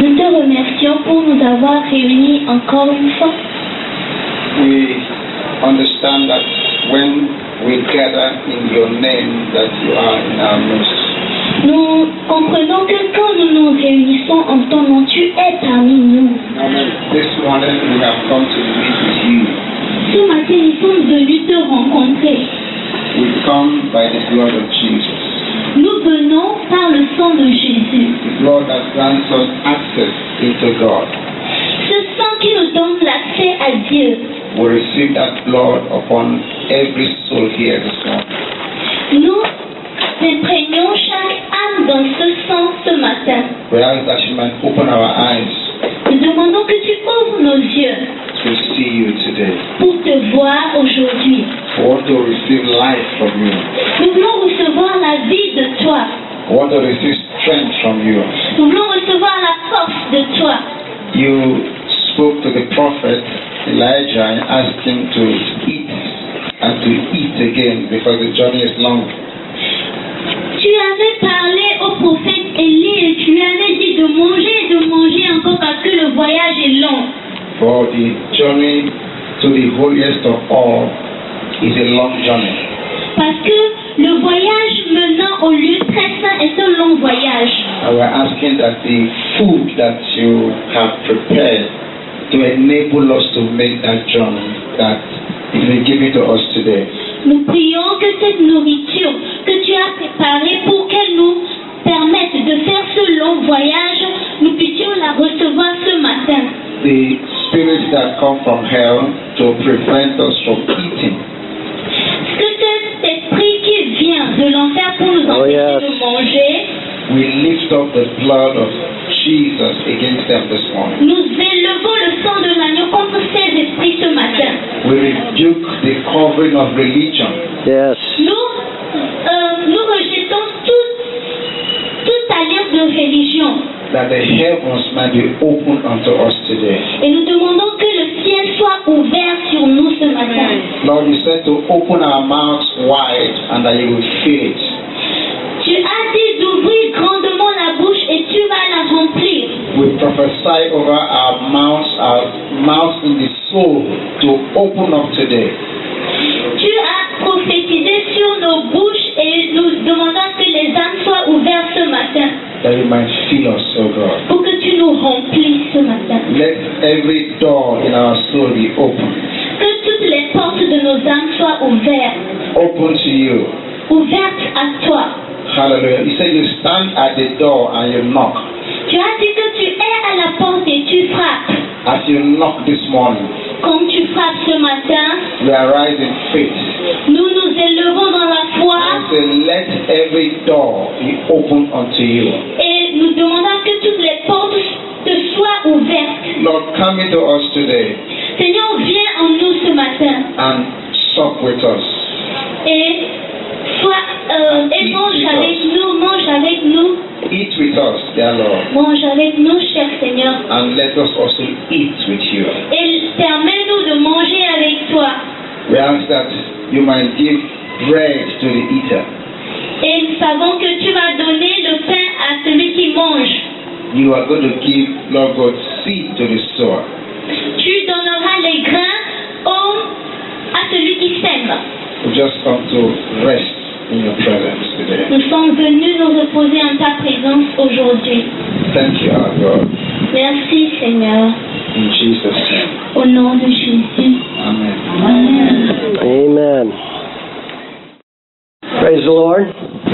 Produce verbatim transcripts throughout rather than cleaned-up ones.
Nous te remercions pour nous avoir réunis encore une fois. We understand that when we gather in your name, that you are in our midst. Nous comprenons que quand nous nous réunissons en ton nom, tu es parmi nous. Amen. This morning we have come to meet with you. Ce matin, nous sommes venus te rencontrer. We come by the blood of Jesus. Nous venons par le sang de Jésus. The blood that grants us access into God. Ce sang qui nous donne l'accès à Dieu. We receive that blood upon every soul here this morning. Nous imprégnons chaque âme dans ce sang ce matin. We ask that you might open our eyes Nous demandons que tu ouvres nos yeux to see you today. pour te voir aujourd'hui. We want to receive life from you. Nous voulons recevoir la vie de toi. We want to receive strength from you. Nous voulons recevoir la force de toi. You spoke to the prophet Elijah and asked him to eat and to eat again because the journey is long. Tu avais parlé au prophète Élie et tu lui avais dit de manger et de manger encore parce que le voyage est long. For the journey to the holiest of all is a long journey. Parce que le voyage menant au lieu très saint est un long voyage. And we're asking that the food that you have prepared to enable us to make that journey, that you will give it to us today. Nous prions que cette nourriture que tu as préparée pour qu'elle nous permette de faire ce long voyage, nous puissions la recevoir ce matin. The spirits that come from hell to prevent us from eating. Que cet esprit qui vient de l'enfer pour nous empêcher Oh, yes. de manger, We lift up the blood of Jesus against them this morning. nous élevons le sang de l'agneau contre ces esprits ce matin. We rebuke the covering of religion. Yes. Nous, euh, nous rejetons toute, toute alliance de religion That the heavens might be opened unto us today. et nous demandons que le ciel soit ouvert sur nous ce matin. Lord, you said to open our mouths wide and that you will fill it. Tu as dit d'ouvrir grandement la bouche et tu vas la remplir. We prophesy over our mouths, our mouths in the soul to open up today. Tu as prophétisé sur nos bouches et nous demandons que les âmes soient ouvertes ce matin That you might fill us, oh God. pour que tu nous remplisses ce matin. Let every door in our soul be open. Que toutes les portes de nos âmes soient ouvertes, Open to you. ouvertes à toi. Hallelujah. You said you stand at the door and you knock. Tu as dit que tu es à la porte et tu frappes. As you knock this morning, Comme tu frappes ce matin, we arise in faith. nous nous élevons dans la foi And say, let every door be open unto you. et nous demandons que toutes les portes te soient ouvertes. Lord, come into us today Seigneur, viens en nous ce matin and sup with us. et, sois, euh, et mange avec nous, mange avec nous, Eat with us, dear Lord. mange avec nous, cher Seigneur. And let us also eat with you. Et permets-nous de manger avec toi. We ask that you might give bread to the eater. Et nous savons que tu vas donner le pain à celui qui mange. You are going to give, Lord God, seed to the sower. Tu donneras les grains au, à celui qui sème. We just come to rest in your presence today. Nous sommes venus nous reposer en ta présence aujourd'hui. Thank you, our God. Merci Seigneur. In Jesus' name. Au nom de Jésus. Amen. Amen. Amen. Praise the Lord.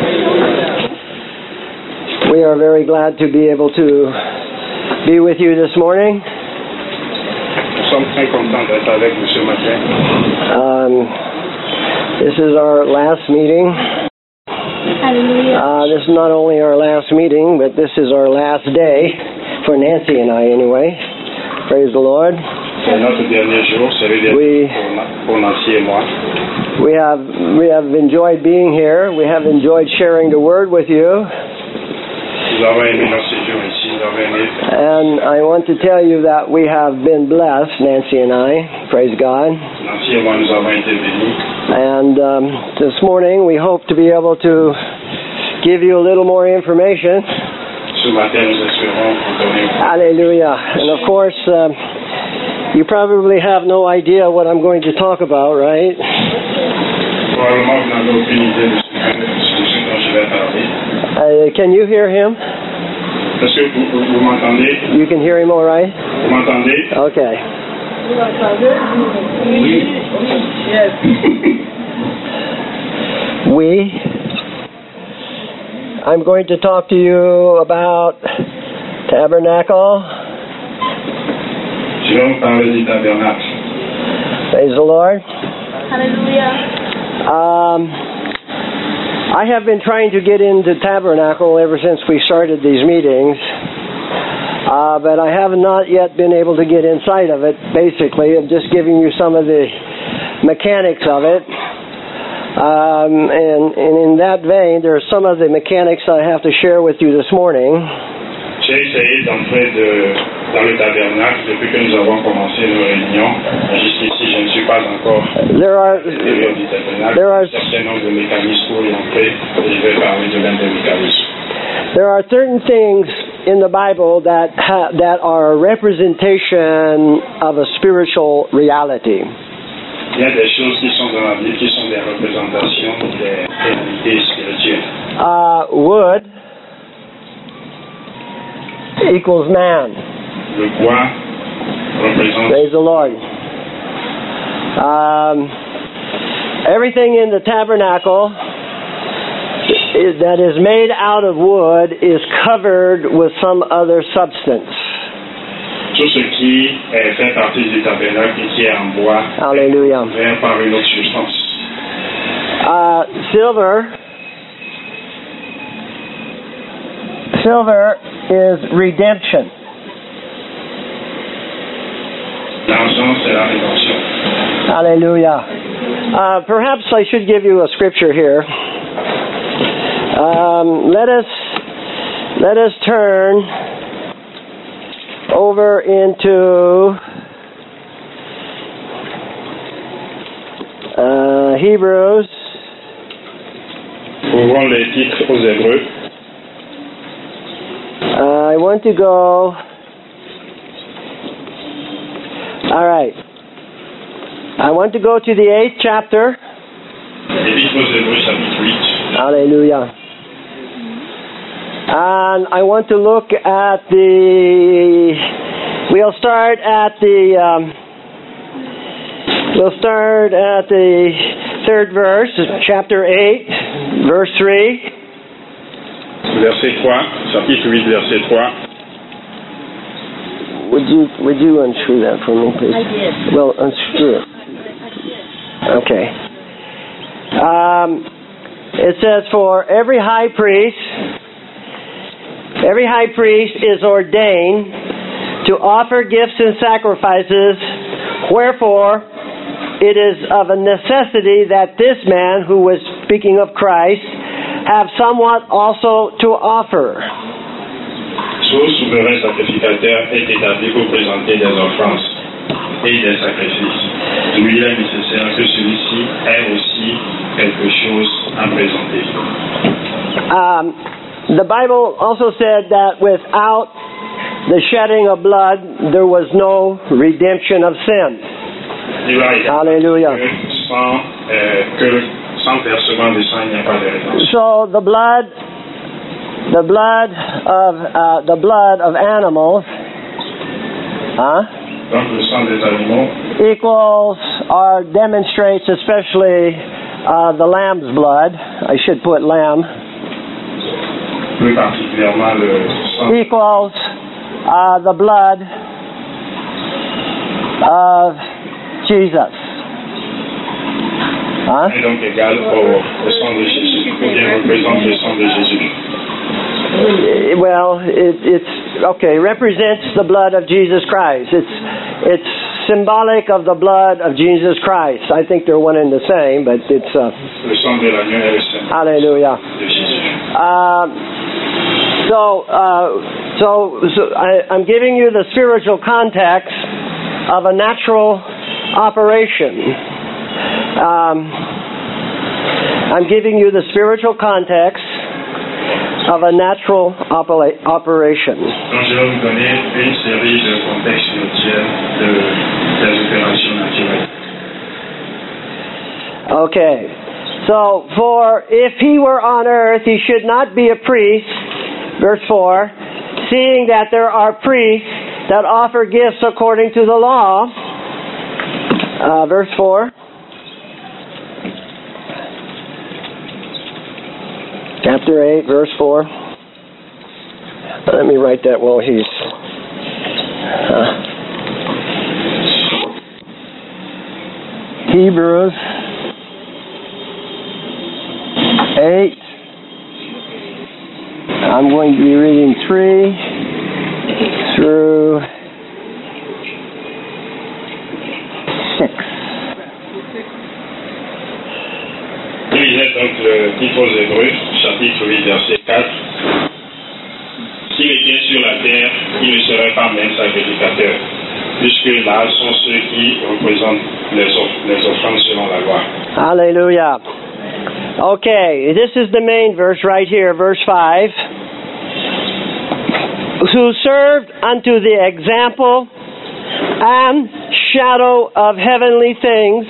We are very glad to be able to be with you this morning. Nous sommes très contents d'être avec vous ce matin. Um, this is our last meeting. Hallelujah. Uh, this is not only our last meeting, but this is our last day, for Nancy and I anyway. Praise the Lord. C'est notre dernier jour, c'est le dernier Oui. pour, Na- pour Nancy et moi. We have we have enjoyed being here. We have enjoyed sharing the word with you. Nous avons aimé notre séjour ici, nous avons aimé. And I want to tell you that we have been blessed, Nancy and I. Praise God. Nancy et moi, nous avons été bénis. And um, this morning we hope to be able to give you a little more information Ce matin, nous espérons vous donner. Hallelujah. And of course, um, you probably have no idea what I'm going to talk about, right? Probablement, vous n'avez aucune idée de ce dont je vais parler. Uh, can you hear him? Est-ce que vous, vous, vous m'entendez? You can hear him all right? Vous m'entendez? Okay. Oui. We. I'm going to talk to you about tabernacle. Je vais vous parler du tabernacle. Praise the Lord. Hallelujah. Um, I have been trying to get into tabernacle ever since we started these meetings, uh, but I have not yet been able to get inside of it. Basically, I'm just giving you some of the mechanics of it. Um, and, and in that vein, there are some of the mechanics I have to share with you this morning. J'ai essayé d'entrer de, dans le tabernacle depuis que nous avons commencé nos réunions. Jusqu'ici, je ne suis pas encore There are, à l'intérieur du tabernacle. there are, Un certain nombre de mécanismes pour y entrer, et je vais parler de l'un des mécanismes. there are certain things in the Bible that ha, that are a representation of a spiritual reality. Il y a des choses qui sont dans la Bible qui sont des représentations des réalités spirituelles. Uh, wood equals man. Le bois représente. Praise the Lord. Um, everything in the tabernacle is, that is made out of wood is covered with some other substance. Tout ce qui est fait partie du tabernacle et qui est en bois Hallelujah. vient par une autre substance. Uh, silver. Silver is redemption. L'argent, c'est la rédemption. Hallelujah. Uh, perhaps I should give you a scripture here. Um, let us let us turn over into uh, Hebrews. Ouvrons les titres aux Hébreux. Uh, I want to go. All right. I want to go to the eighth chapter. Épître aux Hébreux, chapitre huit. Hallelujah. And I want to look at the. We'll start at the. Um, we'll start at the third verse, chapter eight, verse three. Verset trois, chapitre huit, verset trois. Would you would you unscrew that for me, please? I did. Well, unscrew it. Okay. Um, it says, for every high priest, every high priest is ordained to offer gifts and sacrifices, wherefore it is of a necessity that this man, who was speaking of Christ, have somewhat also to offer. Sauf souverain sacrificateur est établi pour présenter des offranses et des sacrifices. Il est nécessaire que celui-ci ait aussi quelque chose à présenter. Um, the Bible also said that without the shedding of blood, there was no redemption of sin. Hallelujah. Sans, euh, que sans versement de sang, il n'y a pas de rédemption. So the blood, the blood of uh, the blood of animals, huh? Donc le sang des animaux Equals or demonstrates, especially uh, the lamb's blood. I should put lamb. plus particulièrement le sang. Equals uh, the blood of Jesus. Huh? Et donc égal au, au sang de Jésus, ou bien représente le sang de Jésus. Well, it, it's okay. Represents the blood of Jesus Christ. It's it's symbolic of the blood of Jesus Christ. I think they're one and the same, but it's uh, Le sang de l'agneau est le sang hallelujah. de Jésus. Um, so, uh, so, so I, I'm giving you the spiritual context of a natural operation. Um, I'm giving you the spiritual context of a natural opera- operation. Donc je vais vous donner une série de contextes spirituels de, des opérations naturelles. Okay. So, for if he were on earth, he should not be a priest, verse four, seeing that there are priests that offer gifts according to the law, uh, verse four. Chapter eight, verse four. Let me write that while he's... Uh, Hebrews eight. I'm going to be reading three through six. Je lisais donc le titre aux Hébreux, chapitre huit, verset quatre. S'il était sur la terre, il ne serait pas même sacrificateur, puisque là sont ceux qui représentent les, off- les offrandes selon la loi. Hallelujah. Okay, this is the main verse right here, verse five. Who served unto the example and shadow of heavenly things,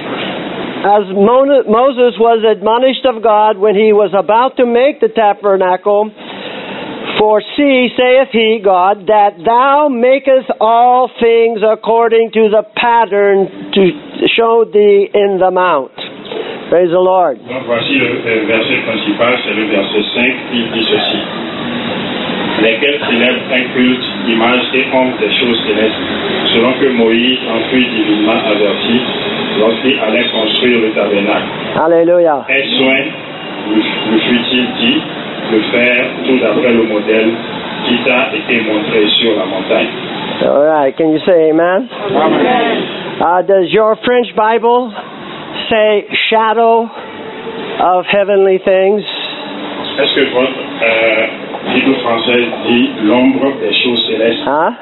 as Mo- Moses was admonished of God when he was about to make the tabernacle. For see, saith he, God, that thou makest all things according to the pattern to show thee in the mount. Praise the Lord. Donc voici le, le verset principal, c'est le verset cinq, il dit ceci. Lesquels célèbrent un culte, image et ombre des choses célestes, selon que Moïse en fut divinement averti lorsqu'il allait construire le tabernacle. Hallelujah. Aie soin, lui, lui fut-il dit, de faire tout d'après le modèle qui t'a été montré sur la montagne. All right, can you say amen? Amen. Uh, does your French Bible say shadow of heavenly things? Est-ce que votre euh, Bible française dit l'ombre des choses célestes? Huh?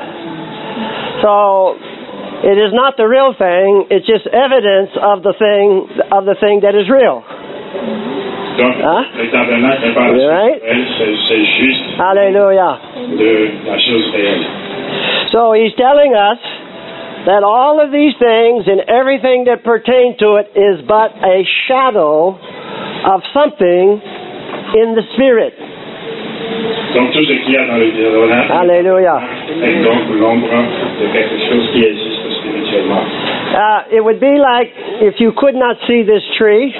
So it is not the real thing, it's just evidence of the thing of the thing that is real. Donc, Huh? le tabernacle n'est pas la chose Right? réelle, c'est, c'est juste Hallelujah. de la chose réelle. So he's telling us that all of these things and everything that pertain to it is but a shadow of something in the Spirit. Donc tout ce qu'il y a dans le tabernacle Hallelujah. est donc l'ombre de quelque chose qui existe spirituellement. Uh, it would be like if you could not see this tree,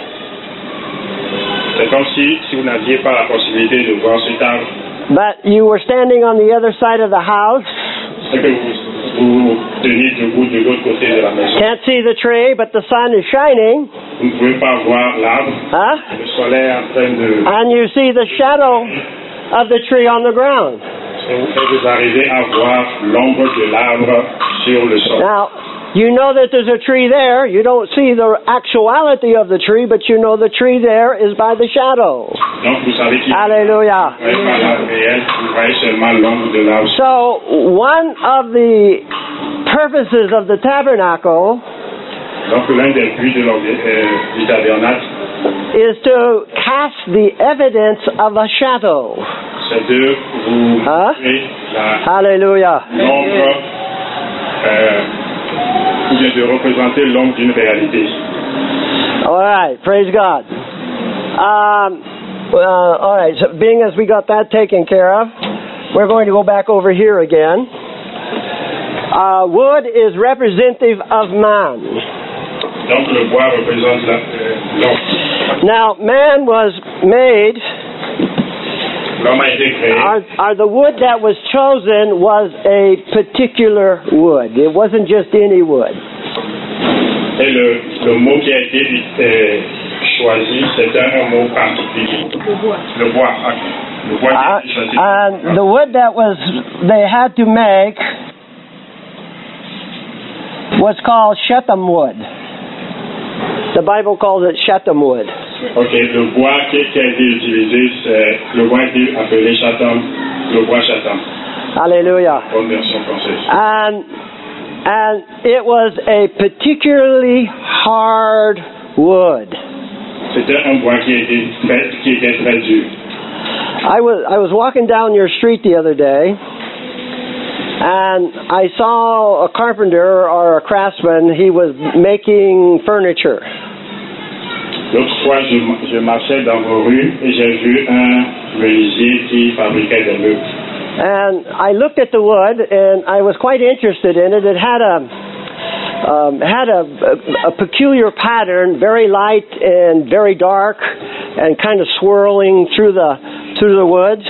C'est comme si, si vous n'aviez pas la possibilité de voir cet arbre, but you were standing on the other side of the house, c'est que vous vous tenez debout de l'autre côté de la maison. can't see the tree, but the sun is shining, Vous ne pouvez pas voir l'arbre, huh? le soleil est en train de... And you see the shadow of the tree on the ground. Et vous, et vous arrivez à voir l'ombre de l'arbre sur le sol. Now, you know that there's a tree there. You don't see the actuality of the tree, but you know the tree there is by the shadow. Donc vous savez qu'il Hallelujah. vous ne voyez pas l'arbre réel, vous voyez seulement l'ombre de l'arbre. So, one of the purposes of the tabernacle Donc l'un des buts de l'orga- euh, du tabernacle, is to cast the evidence of a shadow. c'est de vous Hein? montrer la- Hallelujah. l'ombre, euh, ou bien de représenter l'ombre d'une réalité. All right, praise God. Um, uh, all right, so being as we got that taken care of, we're going to go back over here again. Uh, wood is representative of man. Donc le bois représente la- euh, l'ombre. Now, man was made, L'homme a été créé. our, our, the wood that was chosen was a particular wood. It wasn't just any wood. Et le, le mot qui a été euh, choisi, c'était un mot particulier. Le bois. ah, Le bois qui a Uh, été choisi. and the wood that was they had to make was called Shechem wood. The Bible calls it Shechem wood. Ok, le bois qui, qui a été utilisé, c'est le bois qui est appelé chatham, le bois chatham, Hallelujah. bonne version française. And and it was a particularly hard wood. C'était un bois qui était très, qui était très dur. I was I was walking down your street the other day, and I saw a carpenter or a craftsman. He was making furniture. L'autre fois, je, je marchais dans vos rues et j'ai vu un menuisier qui fabriquait des meubles. And I looked at the wood, and I was quite interested in it. It had a um, had a, a, a peculiar pattern, very light and very dark, and kind of swirling through the through the woods.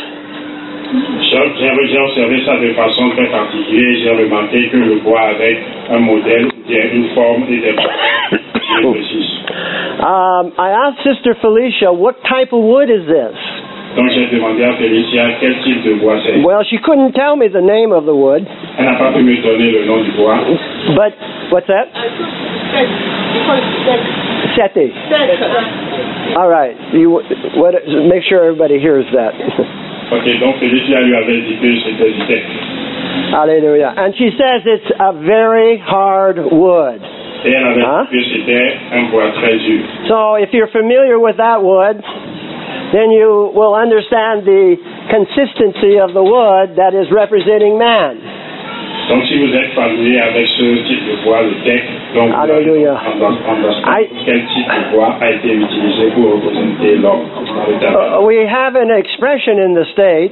J'ai observé ça de façon très particulière. J'ai remarqué que le bois avait un modèle, une forme et des précises. Um, I asked Sister Felicia, what type of wood is this? Donc j'ai demandé à Félicia quel type de bois c'est. Well, she couldn't tell me the name of the wood. Elle n'a pas pu me donner le nom du bois. But what's that? Seti. All right. You what? Make sure everybody hears that. Ok, donc Félicia lui avait dit que c'était du teck. Hallelujah. And she says it's a very hard wood. Et elle avait Huh? dit que c'était un bois très dur. So if you're familiar with that wood, then you will understand the consistency of the wood that is representing man. Donc si vous êtes familier avec ce type de bois, le teck, donc vous allez Alléluia. comprendre I- quel type de bois a été utilisé pour représenter l'homme dans le tabernacle. Uh, we have an expression in the States,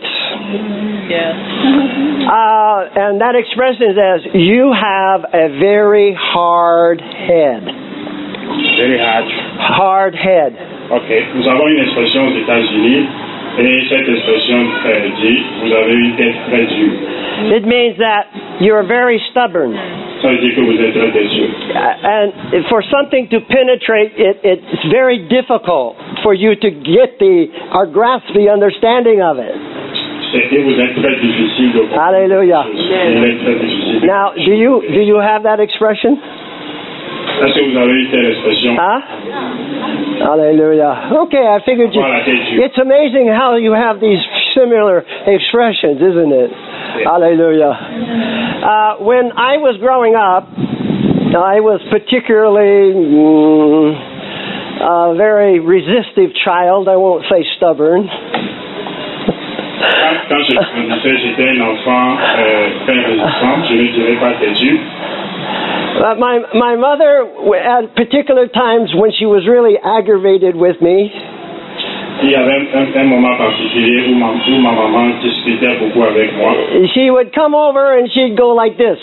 uh, and that expression says, you have a very hard head. Very hard. Hard head. Ok, nous avons une expression aux États-Unis et cette expression euh, dit vous avez une tête très dure. It means that you're very stubborn. Ça veut dire que vous êtes très têtu. Uh, and for something to penetrate, it, it's very difficult for you to get the or grasp the understanding of it. C'est que vous êtes très difficile de comprendre. Hallelujah. Il est très difficile. Now, do you do you have that expression? Est-ce que vous avez une telle expression? Huh? Hallelujah. Okay, I figured you. Voilà, tête dure. It's amazing how you have these similar expressions, isn't it? Hallelujah. Uh, when I was growing up, I was particularly mm, a very resistive child. I won't say stubborn. Quand, quand je grandissais, j'étais un enfant euh, très résistant. Je ne dirais pas têtu. But my my mother, at particular times when she was really aggravated with me, Il y avait un, un, un moment particulier où ma, où ma maman discutait beaucoup avec moi. she would come over and she'd go like this.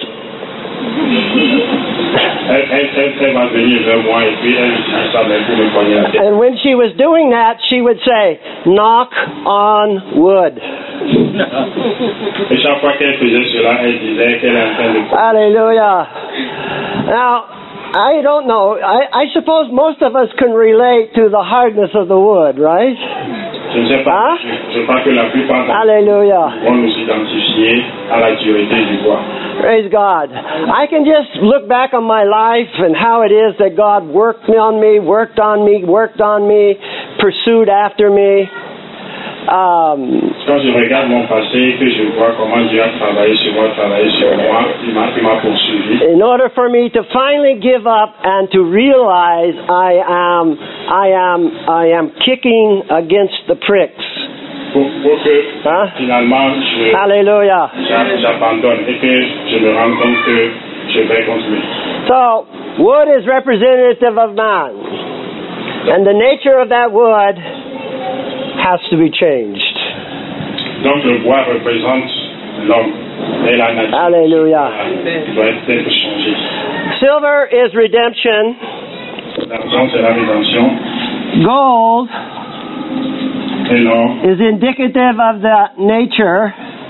Elle, elle, elle, elle va venir vers moi et puis elle utilise sa main pour me poigner la tête. And when she was doing that, she would say, "Knock on wood." Et chaque fois qu'elle faisait cela, elle disait qu'elle est en train de... Hallelujah. Now, I don't know. I, I suppose most of us can relate to the hardness of the wood, right? Je ne sais pas, Hein? je, je crois que la plupart d'entre Hallelujah. nous vont nous identifier à la dureté du bois. Praise God. I can just look back on my life and how it is that God worked on me, worked on me, worked on me, pursued after me. Um, Quand je regarde mon passé, que je vois comment Dieu a travaillé sur moi, travaillé sur moi, il m'a, il m'a poursuivi. in order for me to finally give up and to realize I am, I am, I am kicking against the pricks. Pour, pour que Hein? finalement je, Hallelujah. j'a- j'abandonne et que je me rende compte que je vais continuer. So, wood is representative of man. And the nature of that wood has to be changed. Donc le bois représente l'homme et la nature. Hallelujah. Il doit être être changé. Silver is redemption. L'argent c'est la rédemption Gold et l'or is indicative of the nature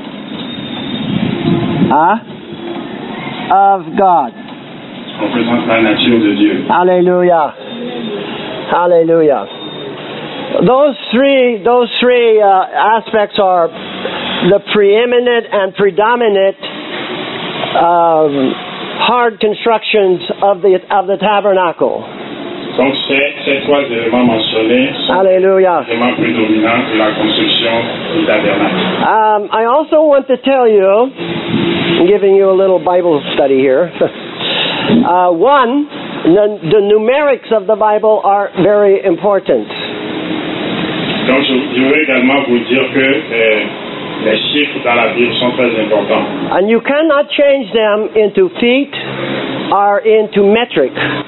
huh, of God. représente la nature de Dieu. Hallelujah. Hallelujah. Those three, those three uh, aspects are the preeminent and predominant um, hard constructions of the of the tabernacle. Donc c'est ces trois éléments mentionnés sont Hallelujah. les éléments prédominants de la construction du tabernacle. Um, I also want to tell you, I'm giving you a little Bible study here. uh, one, the, the numerics of the Bible are very important. Donc, je, je veux également vous dire que euh, les chiffres dans la Bible sont très importants. And you cannot change them into feet or into metric.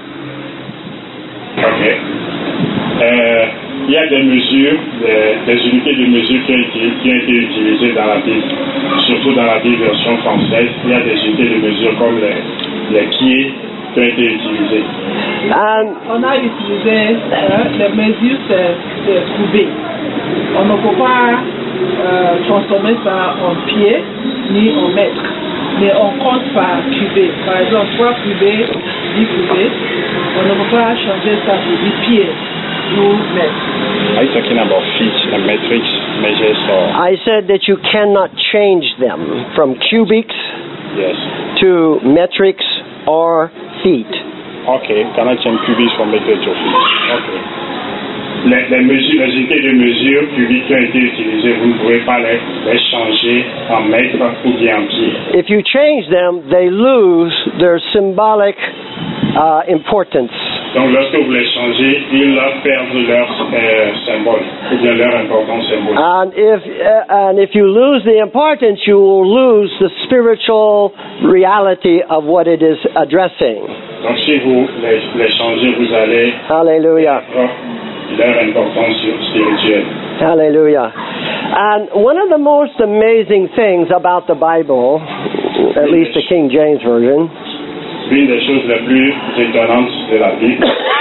OK. Euh, il y a des mesures, des, des unités de mesure qui ont, été, qui ont été utilisées dans la Bible, surtout dans la Bible version française. Il y a des unités de mesure comme les, les pieds qui ont été utilisées. And On a utilisé euh, les mesures, c'est c'est coubé. On ne peut pas euh, transformer ça en pied ni en mètre, mais on compte par cubé. Par exemple, trois cubés, dix cubés. On ne peut pas changer ça pour dix pieds ou mètres. Are you talking about feet and metrics measures or? I said that you cannot change them from cubics Yes. to metrics or feet. Okay, cannot change cubics from metrics to feet. Okay. Les, les mesures, les unités de mesure cubiques qui ont été utilisées, vous ne pouvez pas les, les changer en mètres ou bien en pieds. If you change them, they lose their symbolic uh, importance. Donc, lorsque vous les changez, ils perdent leur euh, symbole, ou bien leur importance symbolique. And if uh, and if you lose the importance, you will lose the spiritual reality of what it is addressing. Donc, si vous les, les changez, vous allez Hallelujah. perdre leur importance spirituelle. Hallelujah. And one of the most amazing things about the Bible, at least the King James Version, L'une des choses les plus étonnantes de la Bible,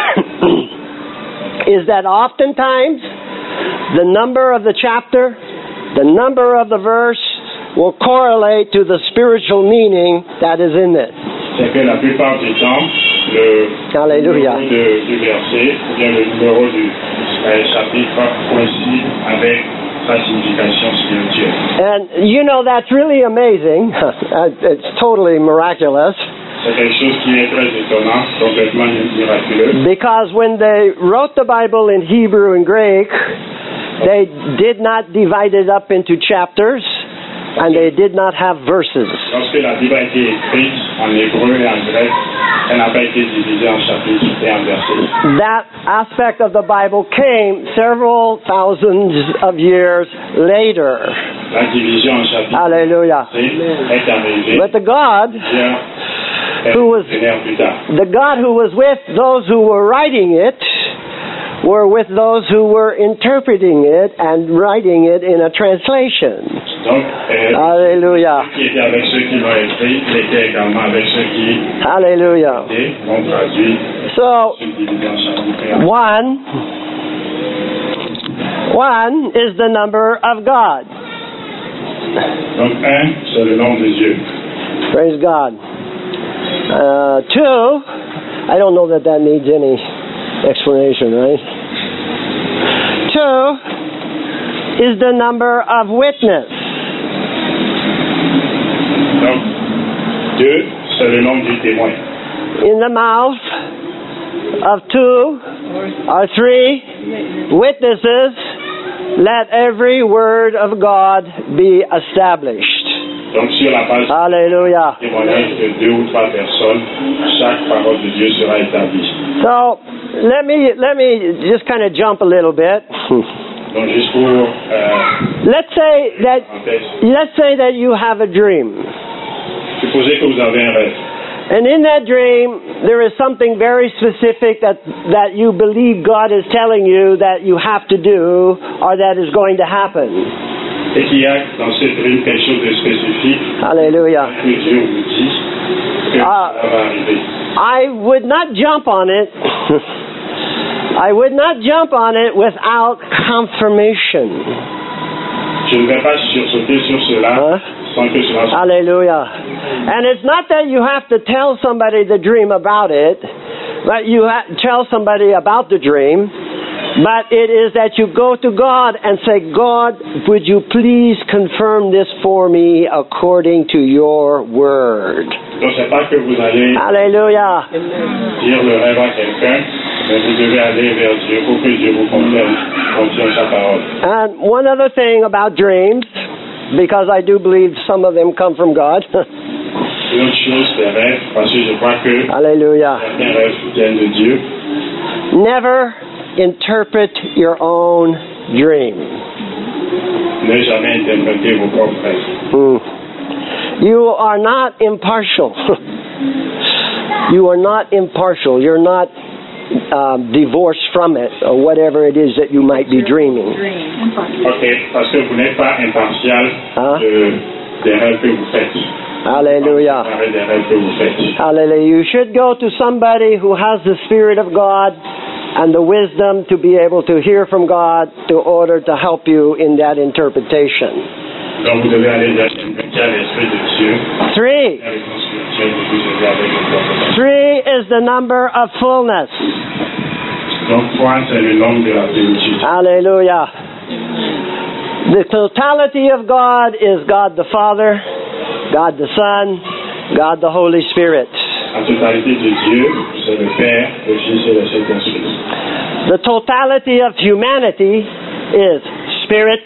is that oftentimes the number of the chapter, the number of the verse will correlate to the spiritual meaning that is in it. c'est que la plupart du temps, le Hallelujah. numéro de, du verset, ou bien le numéro du euh, chapitre coïncide avec sa signification spirituelle. And you know, that's really amazing. It's totally miraculous. C'est quelque chose qui est très étonnant, complètement miraculeux. Because when they wrote the Bible in Hebrew and Greek, they did not divide it up into chapters, and they did not have verses. Lorsque la Bible a été écrite en hébreu et en grec, elle n'a pas été divisée en chapitres et en versets. That aspect of the Bible came several thousands of years later. La division en chapitres Hallelujah. est arrivée But the God bien who was plus tard. the God who was with those who were writing it were with those who were interpreting it and writing it in a translation. Donc, euh, Hallelujah. ceux qui étaient avec ceux qui l'ont écrit, il était également avec ceux qui Hallelujah. l'ont traduit, So, subdivisé en chapitres. one, one is the number of God. Donc, un, c'est le nom de Dieu. Praise God. Uh, two, I don't know that that needs any explanation, right? Two is the number of witness. Donc, deux, c'est le nom du témoin. In the mouth of two or three witnesses, let every word of God be established. Donc, sur la base Hallelujah. du témoignage de deux ou trois personnes, chaque parole de Dieu sera établie. So let me let me just kind of jump a little bit. Donc, juste pour euh, Let's say that parenthèse, let's say that you have a dream. supposez que vous avez un rêve. And in that dream, there is something very specific that, that you believe God is telling you that you have to do or that is going to happen. Et qu'il y a dans ce dream quelque chose de spécifique Hallelujah. que Dieu vous dit que Ah. ça va arriver. I would not jump on it. I would not jump on it without confirmation. Je ne vais pas sursauter sur cela Hein? sans que cela soit. Hallelujah. And it's not that you have to tell somebody the dream about it, but you ha- tell somebody about the dream, but it is that you go to God and say, God, would you please confirm this for me according to your word? Donc c'est pas que vous allez Hallelujah. dire le rêve à quelqu'un, mais vous devez aller vers Dieu pour que Dieu vous confirme, confirme sa parole. And one other thing about dreams, because I do believe some of them come from God. Une autre chose, les rêves, parce que je crois que Hallelujah. certains rêves viennent de Dieu. Never interpret your own dream. Ne jamais interpréter vos propres rêves. Mm. You are not impartial. You are not impartial. You're not um, divorced from it or whatever it is that you might be dreaming. Ok, parce que vous n'êtes pas impartial Huh? de, des rêves que vous faites. Hallelujah. Séparé des rêves que vous faites. Hallelujah. You should go to somebody who has the Spirit of God and the wisdom to be able to hear from God in order to help you in that interpretation. Donc vous devez aller vers quelqu'un qui a l'Esprit de Dieu. Three. La réponse spirituelle de vous aider avec l'interprétation. Three is the number of fullness. Donc trois, c'est le nombre de la plénitude. Hallelujah. The totality of God is God the Father, God the Son, God the Holy Spirit. La totalité de Dieu, c'est le Père, le Fils et le Saint-Esprit. The totality of humanity is spirit,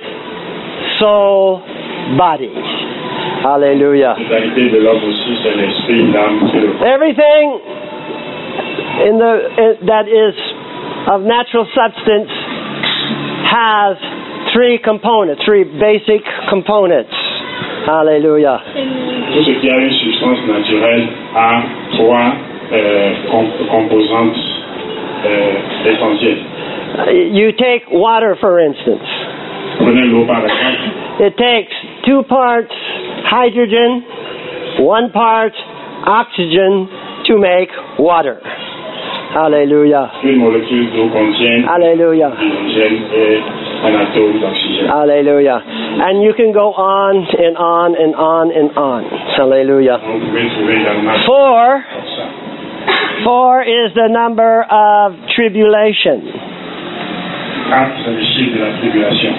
soul, body. Hallelujah. La totalité de l'homme aussi, c'est l'esprit, l'âme et le corps. Everything in the in, that is of natural substance has three components, three basic components. Hallelujah. Tout ce qui a une substance naturelle a trois euh, comp- composantes euh, essentielles. Uh, You take water, for instance. Prenez l'eau par exemple. It takes two parts hydrogen, one part oxygen to make water. Hallelujah. Une molécule d'eau contient Hallelujah. l'hydrogène et un atome d'oxygène. Hallelujah. And you can go on and on and on and on. Hallelujah. Vous pouvez trouver également Four. ça. Four is the number of tribulation. Quatre, c'est le chiffre de la tribulation.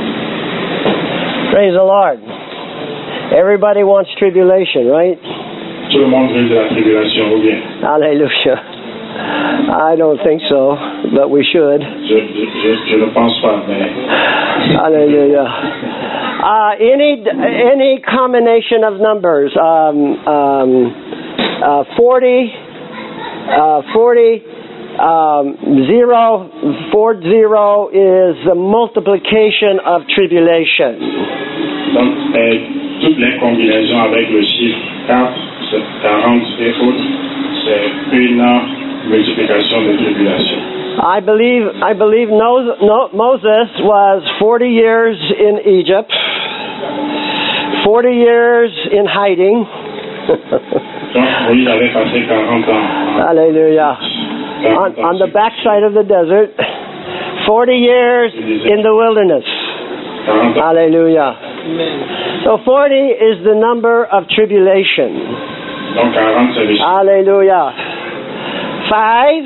Praise the Lord. Everybody wants tribulation, right? Tout le monde veut de la tribulation, ou bien? Hallelujah. I don't think so, but we should. Je, je, je, je ne pense pas, mais Hallelujah. Uh, any any combination of numbers, um, um, uh, forty, uh, forty, um, zero, four zero is the multiplication of tribulation. donc euh, toutes les combinaisons avec le chiffre quatre, c'est quarante et autres, c'est une multiplication de tribulation. I believe I believe Mo- no, Moses was forty years in Egypt, forty years in hiding. Donc Moïse avait passé quarante ans. en- Hallelujah. On, quarante ans on the sur- backside of the desert, forty years in the wilderness. quarante ans. Hallelujah. So forty is the number of tribulation. Donc quarante, c'est le chiffre. Hallelujah. Five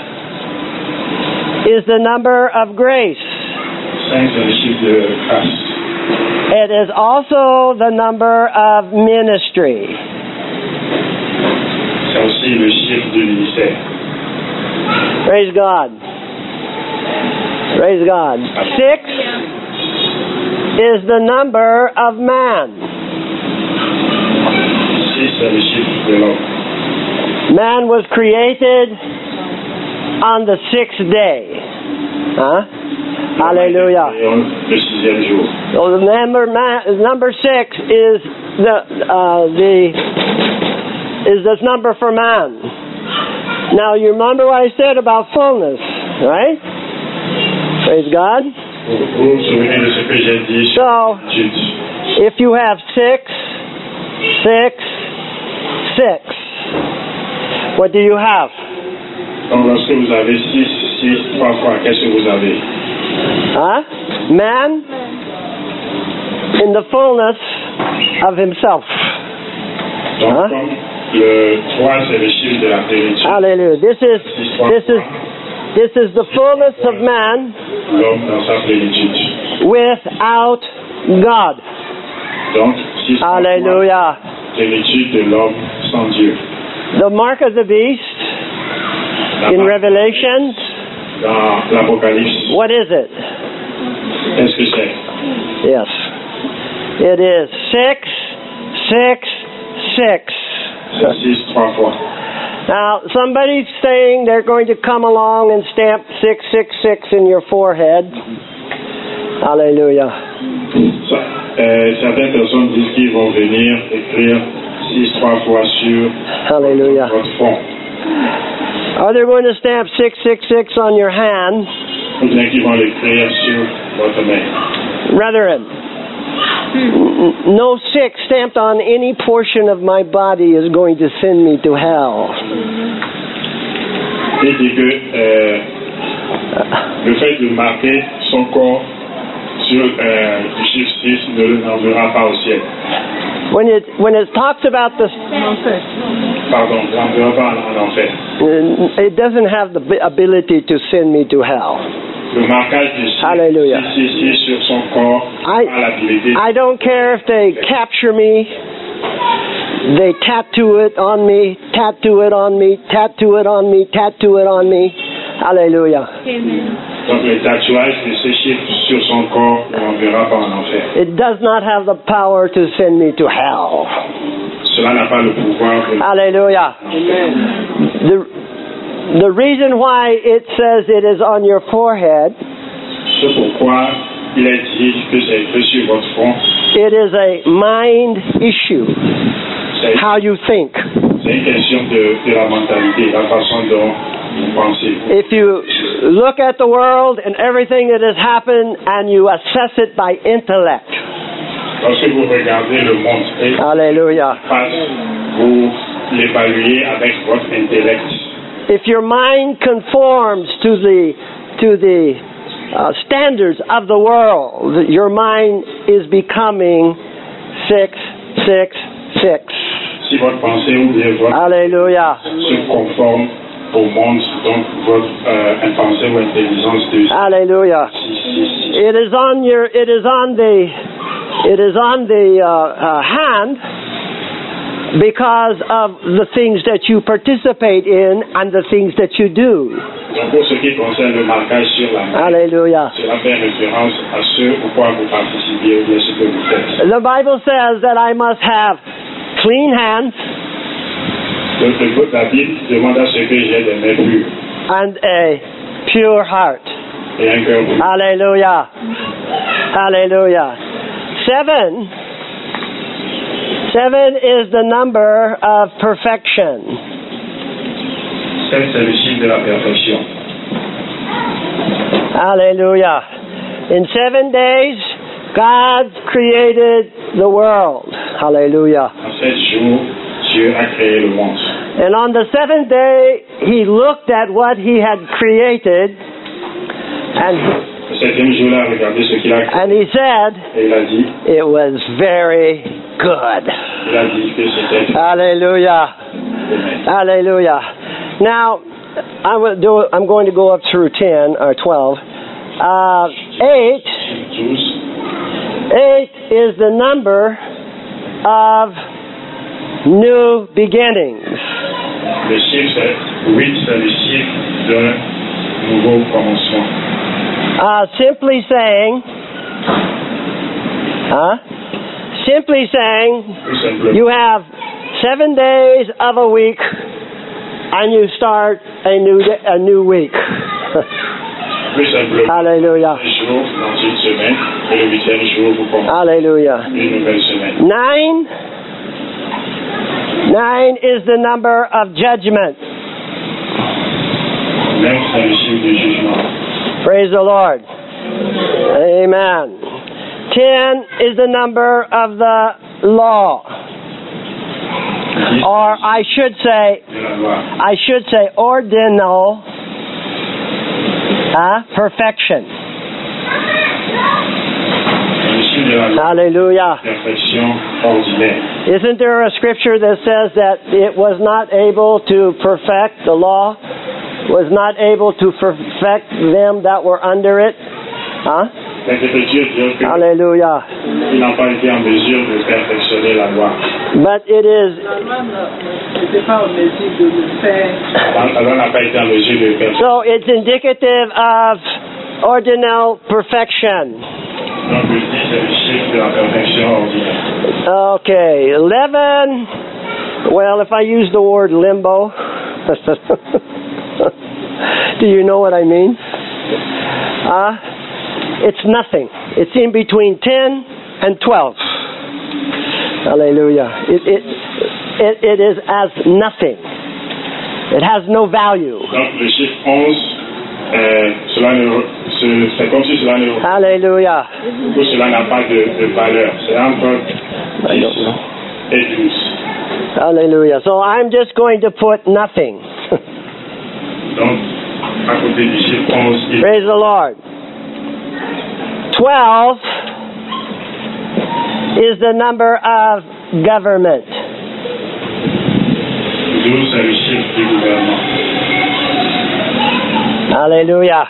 is the number of grace. cinq, c'est le chiffre de grâce. It is also the number of ministry. C'est aussi le chiffre du ministère. Praise God. Praise God. Six is the number of man. six, c'est le chiffre de l'homme. Man was created on the sixth day. Huh? Hallelujah. Et on- Le sixième jour. So the number man, number six is the uh, the is this number for man. Now you remember what I said about fullness, right? Praise God. Vous vous vous souvenez de ce que j'ai dit sur So l'étude. if you have six, six, six, what do you have? Donc lorsque vous avez six, six, trois fois, qu'est-ce que vous avez? Huh? Man in the fullness of himself. Donc Hein? comme le trois, c'est le chiffre de la plénitude. Hallelujah. This is this is this is the fullness of man L'homme dans sa plénitude. without God. Donc six fois Hallelujah. plénitude de l'homme sans Dieu. The mark of the beast La in marque Revelation, dans l'Apocalypse, what is it? qu'est-ce que c'est? Yes. It is six, six, six. C'est six, trois fois. Now, somebody's saying they're going to come along and stamp six six six in your forehead. Hallelujah. Ça, euh, certaines personnes disent qu'ils vont venir écrire six, trois fois sur Hallelujah. votre front. Are they going to stamp six six six on your hand? Ou bien qu'ils vont l'écrire sur votre main. Brethren, n- no six stamped on any portion of my body is going to send me to hell. Il dit que euh, le fait de marquer son corps sur euh, le chiffre six ne l'enverra pas au ciel. When it when it talks about the, Pardon, ne l'enverra pas en enfer. it doesn't have the bi- ability to send me to hell. Le marquage du Hallelujah. six six six sur son corps I- a l'habilité. I don't care if they capture me, they tattoo it on me, tattoo it on me, tattoo it on me, tattoo it on me. Hallelujah. Donc le tatouage de ces chiffres sur son corps ne l'enverra pas en enfer. It does not have the power to send me to hell. Cela n'a pas le pouvoir de Hallelujah. The, the reason why it says it is on your forehead, C'est pourquoi il est dit que c'est écrit sur votre front. it is a mind issue, C'est how you think. c'est une question de, de la mentalité, la façon dont vous pensez. If you look at the world and everything that has happened and you assess it by intellect, Lorsque vous regardez le monde et hallelujah. face, vous l'évaluez avec votre intellect. If your mind conforms to the to the uh, standards of the world, your mind is becoming six six six. Si votre pensée ou bien votre Hallelujah. se conforme au monde, donc votre euh, pensée ou intelligence de Hallelujah. six six six. It is on your. It is on the. It is on the uh, uh, hand because of the things that you participate in and the things that you do. Donc pour ce qui concerne le marquage sur la main, Hallelujah. cela fait référence à ce au quoi vous participez ou bien ce que vous faites. The Bible says that I must have clean hands Donc le- la Bible demande à ce que j'ai des mains pures and a pure heart. et un cœur pur. Hallelujah. Hallelujah. Seven. Seven is the number of perfection. Sept, c'est le chiffre de la perfection. Hallelujah. In seven days, God created the world. Hallelujah. En sept jours, Dieu a créé le monde. And on the seventh day, He looked at what He had created and, Le septième jour, il a regardé ce qu'il a créé and He said, et il a dit, it was very good. il a dit que c'était Hallelujah. Hallelujah. Now, I will do, I'm going to go up through ten or twelve. Uh, eight, douze. eight is the number of new beginnings. Le chiffre c'est huit, c'est le chiffre d'un nouveau commencement. Uh, simply saying, huh? Simply saying, Tout simplement. you have seven days of a week, and you start a new day, a new week. Plus simplement. Hallelujah. Un jour dans une semaine et le huitième jour vous commencez Hallelujah. une nouvelle semaine. Nine. Nine is the number of judgment. Neuf, c'est le chiffre du jugement. Praise the Lord. Amen. Ten is the number of the law. Dix, Or I should say, de la loi. I should say ordinal huh? perfection. Le chiffre de la loi. Hallelujah. Perfection ordinaire. Isn't there a scripture that says that it was not able to perfect, the law was not able to perfect them that were under it? Huh? L'Écriture dit que Hallelujah. ils n'ont pas été en mesure de perfectionner la loi. But it is, La loi ne- n'était pas en mesure de le faire. La loi n'a pas été en mesure de perfectionner. so it's indicative of ordinal perfection. Donc le dix, c'est le chiffre de la perfection ordinaire. Okay, eleven. Well, if I use the word limbo, do you know what I mean? Uh, it's nothing. It's in between ten and twelve. Hallelujah. It, it, it, it is as nothing. It has no value. Donc le chiffre onze, euh, cela ne, ce, c'est comme si cela ne, Hallelujah. que cela n'a pas de, de valeur. C'est entre dix et douze. Hallelujah. So I'm just going to put nothing. Donc, à côté du chiffre onze, il Praise the Lord. twelve is the number of government. douze, c'est le chiffre du gouvernement. Hallelujah.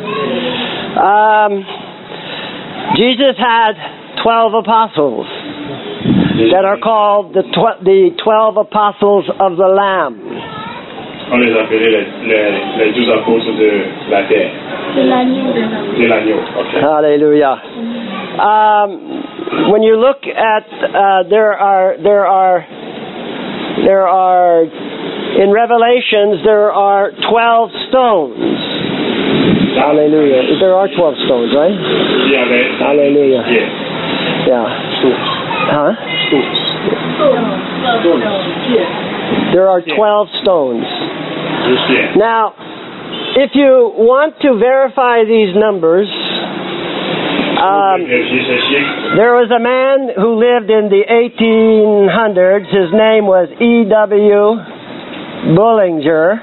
Um, Jesus had twelve apostles that are called the, tw- the twelve apostles of the Lamb. On les appelait les, les, les douze apôtres de la terre. De l'agneau. De l'agneau. Okay. Hallelujah. Um, when you look at uh, there are there are there are in Revelations there are twelve stones. Hallelujah. There are twelve stones, right? Il y avait Hallelujah. pierre. Yeah. Huh? There are twelve stones. Douze pierres. Now, if you want to verify these numbers, um, Vérifier ces chiffres. there was a man who lived in the eighteen hundreds. His name was E W Bullinger.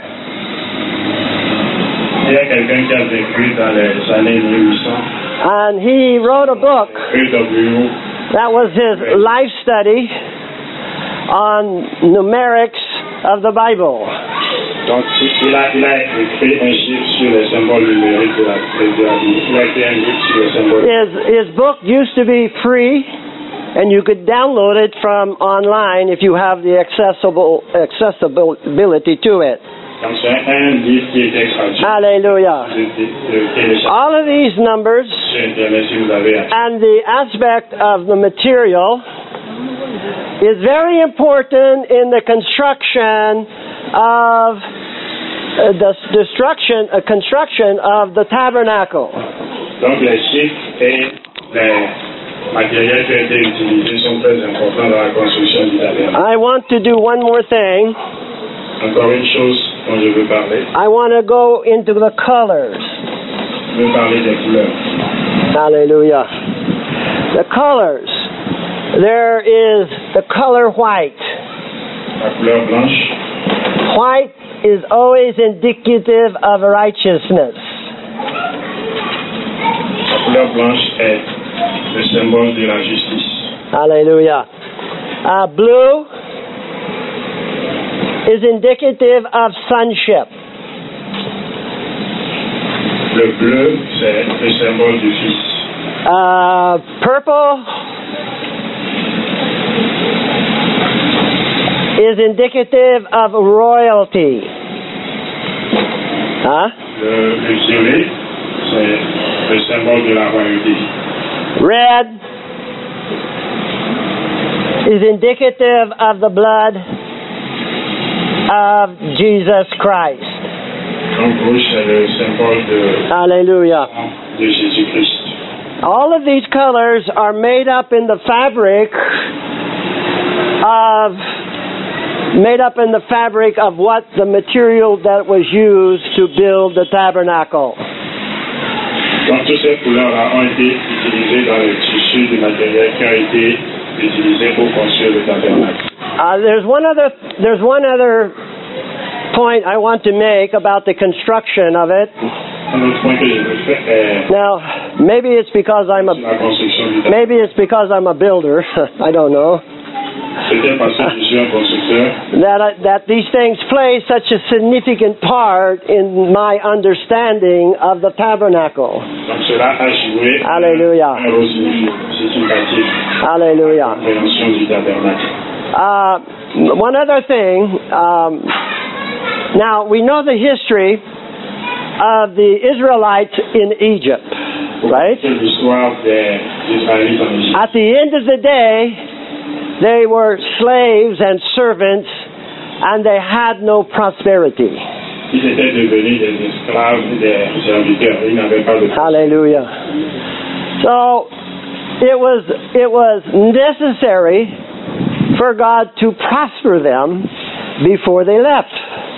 Il y a quelqu'un qui a vécu dans les années mille huit cents. And he wrote a book E W that was his life study on numerics of the Bible. Donc, il a, il a écrit un chiffre sur les symboles numériques de la, de la Bible. Il a écrit un livre sur les symboles. His, his book used to be free, and you could download it from online if you have the accessible accessibility to it. Donc, c'est un livre qui était gratuit. Hallelujah. De, de, de télécharger All of these numbers sur Internet si vous avez accès. and the aspect of the material is very important in the construction of uh, the destruction, uh, construction of the tabernacle. Donc, les chiffres et les matériels qui ont été utilisés sont très importants dans la construction du tabernacle. I want to do one more thing. Encore une chose dont je veux parler. I want to go into the colors. Je veux parler des couleurs. Hallelujah. The colors. There is the color white. La couleur blanche. White is always indicative of righteousness. La couleur blanche est le symbole de la justice. Hallelujah. Uh, blue is indicative of sonship. Le bleu, c'est le symbole du Fils. Uh, purple is indicative of royalty. Huh? Le, le violet, c'est le symbole de la royauté. Red is indicative of the blood of Jesus Christ. Donc rouge, c'est le symbole de, Hallelujah. de Jésus-Christ. All of these colors are made up in the fabric of made up in the fabric of what the material that was used to build the tabernacle. Donc toutes ces couleurs ont été utilisées dans le tissu du matériel qui a été utilisé pour construire le tabernacle. Uh, there's one other there's one other point I want to make about the construction of it. Un autre point que je veux faire est Now, maybe it's because I'm sur la a construction du tabernacle. maybe it's because I'm a builder. I don't know. Peut-être parce que je suis un constructeur. That I, that these things play such a significant part in my understanding of the tabernacle. Donc cela a joué Hallelujah. un rôle significatif Hallelujah. dans la compréhension du tabernacle. Uh, one other thing. Um, now we know the history of the Israelites in Egypt, right? C'est l'histoire des Israélites en Égypte. At the end of the day, they were slaves and servants, and they had no prosperity. ils étaient devenus des esclaves, des serviteurs. Ils n'avaient pas de... Hallelujah. So, it was, it was necessary for God to prosper them before they left.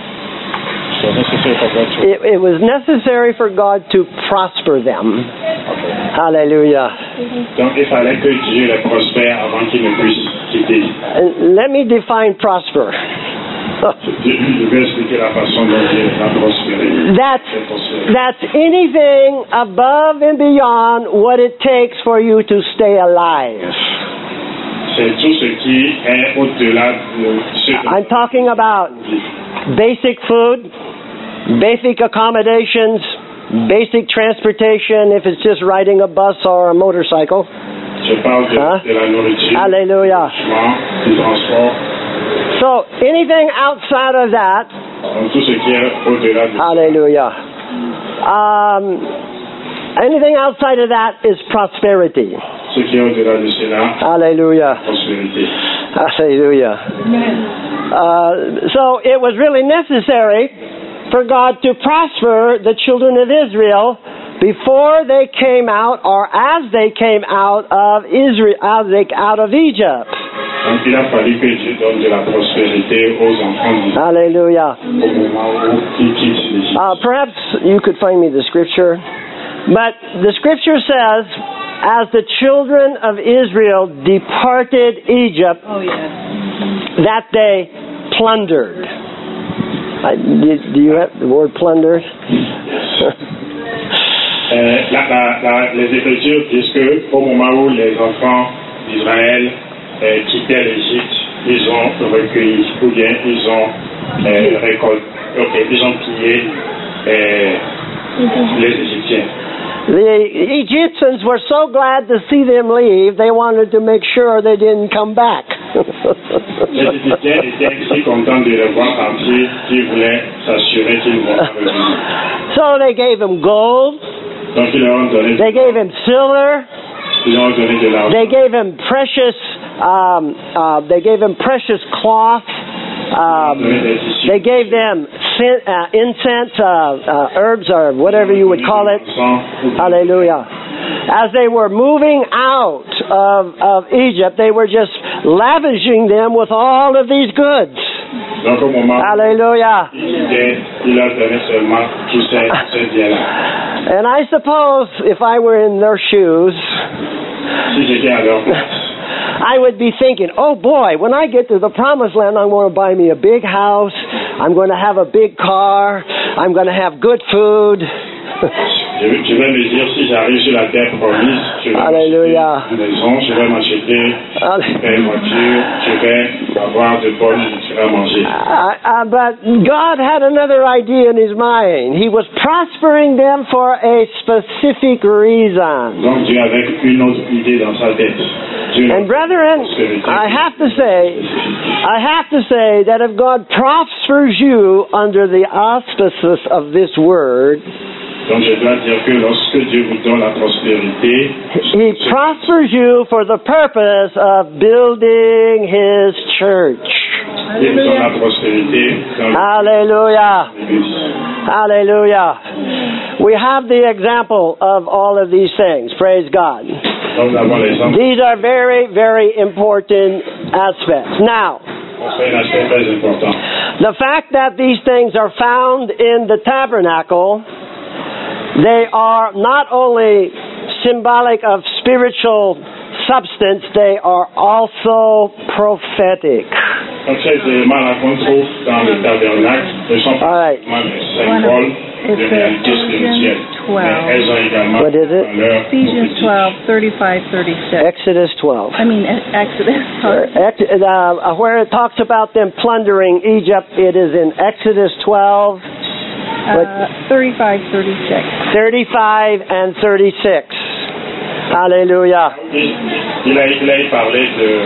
It, it was necessary for God to prosper them. Hallelujah. Donc il fallait que Dieu les prospère avant qu'ils ne puissent quitter. And let me define prosper. Je vais expliquer la façon dont Dieu les a prospérés. That's, that's anything above and beyond what it takes for you to stay alive. C'est tout ce qui est au-delà de ce que... I'm talking about basic food, basic accommodations, basic transportation, if it's just riding a bus or a motorcycle. Je parle de, Huh? de la nourriture, Hallelujah. du logement, du transport, So anything outside of that, donc tout ce qui est au-delà de hallelujah. Um, anything outside of that is prosperity. ce qui est au-delà de cela, Hallelujah. prospérité. Hallelujah. Uh, so it was really necessary for God to prosper the children of Israel before they came out, or as they came out of Israel, out of, out of Egypt. Donc il a fallu que Dieu donne de la prospérité aux enfants d'Israël Hallelujah. au moment où ils quittent l'Égypte. Uh, perhaps you could find me the scripture, but the scripture says, as the children of Israel departed Egypt, Oh, yes. that they plundered. Uh, do, do you have the word plundered? Euh, la, la, la, les Écritures disent que au moment où les enfants d'Israël euh, quittaient l'Égypte, ils ont recueilli, ou bien ils ont euh, récolté, okay, ils ont pillé euh, les Égyptiens. The Egyptians were so glad to see them leave, they wanted to make sure they didn't come back. Les Égyptiens étaient si contents de les voir partir qu'ils voulaient s'assurer qu'ils vont revenir. So they gave him gold, Donc ils leur ont donné, they gave him silver, ils leur ont donné de l'argent. they gave him precious, um, uh, they gave him precious cloth. Um, they gave them sin, uh, incense, uh, uh, herbs, or whatever you would call it. Hallelujah. As they were moving out of, of Egypt, they were just lavishing them with all of these goods. Donc au moment où Hallelujah. ils quittaient, ils leur donnaient seulement tous ces, ces biens-là. And I suppose if I were in their shoes, Si j'étais à leur place, I would be thinking, oh boy, when I get to the promised land, I'm going to buy me a big house. I'm going to have a big car. I'm going to have good food. je, je vais me dire, si j'arrive sur la terre promise, je vais Alléluia. m'acheter une maison, je vais m'acheter une belle voiture, je vais avoir de bonnes nourritures à manger. Uh, uh, but God had another idea in his mind. He was prospering them for a specific reason. Donc Dieu avait une autre idée dans sa tête. Dieu And brethren, I have to say, I have to say that if God prospers you under the auspices of this word, Donc je dois dire que lorsque Dieu vous donne la prospérité, He prospers you for the purpose of building His church. il vous donne la prospérité dans Hallelujah. l'Église. Hallelujah. We have the example of all of these things. Praise God. Donc nous avons l'exemple. These are very, very important aspects. Now, C'est un aspect très important. the fact that these things are found in the tabernacle, they are not only symbolic of spiritual substance, they are also prophetic. Donc ces éléments-là qu'on trouve dans le tabernacle ne sont pas All right. seulement des symboles de réalité spirituelle, mais elles ont également What is it? dans leur Ephesians prophétie. twelve, thirty-five, thirty-six. Exodus twelve. I mean, E- Exodus. sorry. Ex- uh, where it talks about them plundering Egypt, it is in Exodus twelve, Uh, thirty-five, thirty-six. thirty-five and thirty-six. Hallelujah. Il, il, a, il a parlé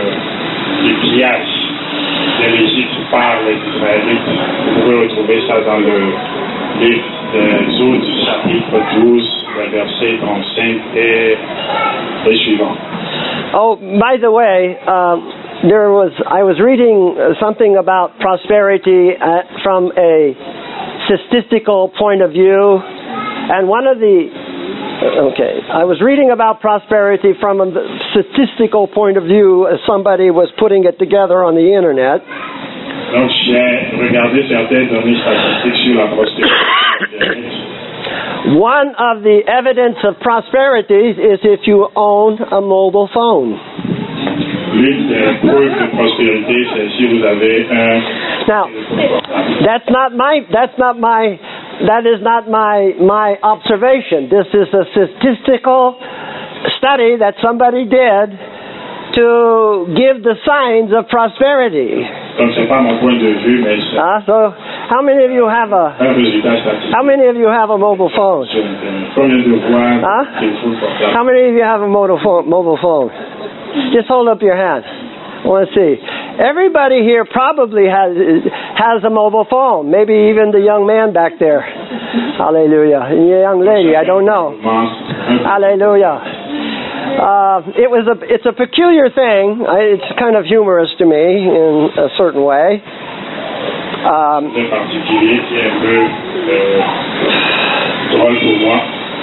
de, du pillage de l'Égypte par les Israélites. Vous pouvez retrouver ça dans le livre d'Exode, chapitre douze, le verset trente-cinq et, et suivant. Oh, by the way, um, there was I was reading uh, something about prosperity uh, from a statistical point of view. And one of the, okay, I was reading about prosperity from a statistical point of view as somebody was putting it together on the internet. Donc, j'ai regardé certaines données statistiques sur la prospérité. One of the evidence of prosperity is if you own a mobile phone. L'une des preuves de prospérité, c'est si vous avez un. Now, that's not my. That's not my. That is not my my observation. This is a statistical study that somebody did to give the signs of prosperity. Donc, c'est pas mon point de vue, mais c'est Uh, so, how many of you have a un résultat statistique. how many of you have a mobile phone? Combien de voix Huh? téléphone portable? How many of you have a mobile phone? Mobile phone? Just hold up your hand. I want to see. Everybody here probably has has a mobile phone. Maybe even the young man back there. Hallelujah. And the young lady, I don't know. Hallelujah. Uh, it was a. It's a peculiar thing. I, it's kind of humorous to me in a certain way. Um, C'est particulier, qui est un peu euh, drôle pour moi.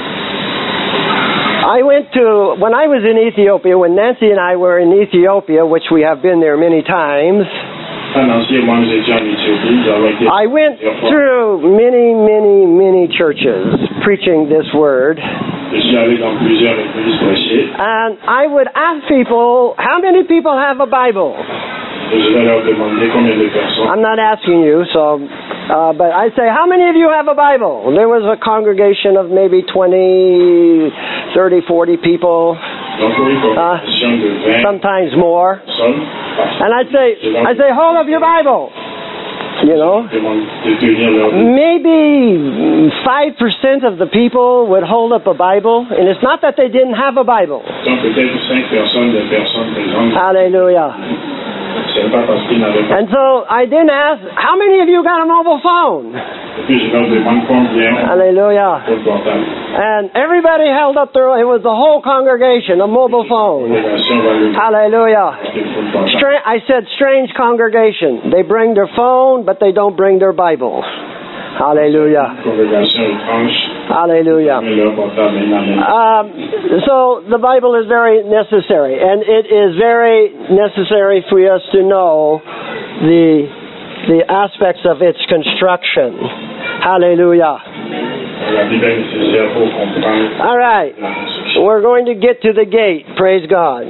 I went to, when I was in Ethiopia, when Nancy and I were in Ethiopia, which we have been there many times, Ah, Nancy et moi, nous étions en Éthiopie. Nous avons été I went through many, many, many churches preaching this word. Je suis allé dans plusieurs églises prêcher. And I would ask people, how many people have a Bible? Et je vais leur demander combien de personnes. I'm not asking you, so, uh, but I say, how many of you have a Bible? There was a congregation of maybe twenty, thirty, forty people, Donc, pour une congregation de vingt sometimes more. personnes. And I'd say, I'd say, hold up your Bible. You know? Je demande de tenir leur Maybe five percent of the people would hold up a Bible, and it's not that they didn't have a Bible. Donc, peut-être cinq personnes, des personnes présentes. Hallelujah. C'est pas parce qu'ils n'avaient pas. And so I then ask, how many of you got a mobile phone? Et puis, je leur demande combien ont Hallelujah. un portable. And everybody held up their, it was the whole congregation, a mobile phone. Congrégation va le Hallelujah. téléphone portable. Stra- I said, strange congregation. They bring their phone, but they don't bring their Bible. Hallelujah. Congrégation étrange. Hallelujah. Mais leur portable, ils n'amènent pas. Um, so the Bible is very necessary, and it is very necessary for us to know the the aspects of its construction. Hallelujah. La Bible est nécessaire pour comprendre All right, la construction. we're going to get to the gate. Praise God.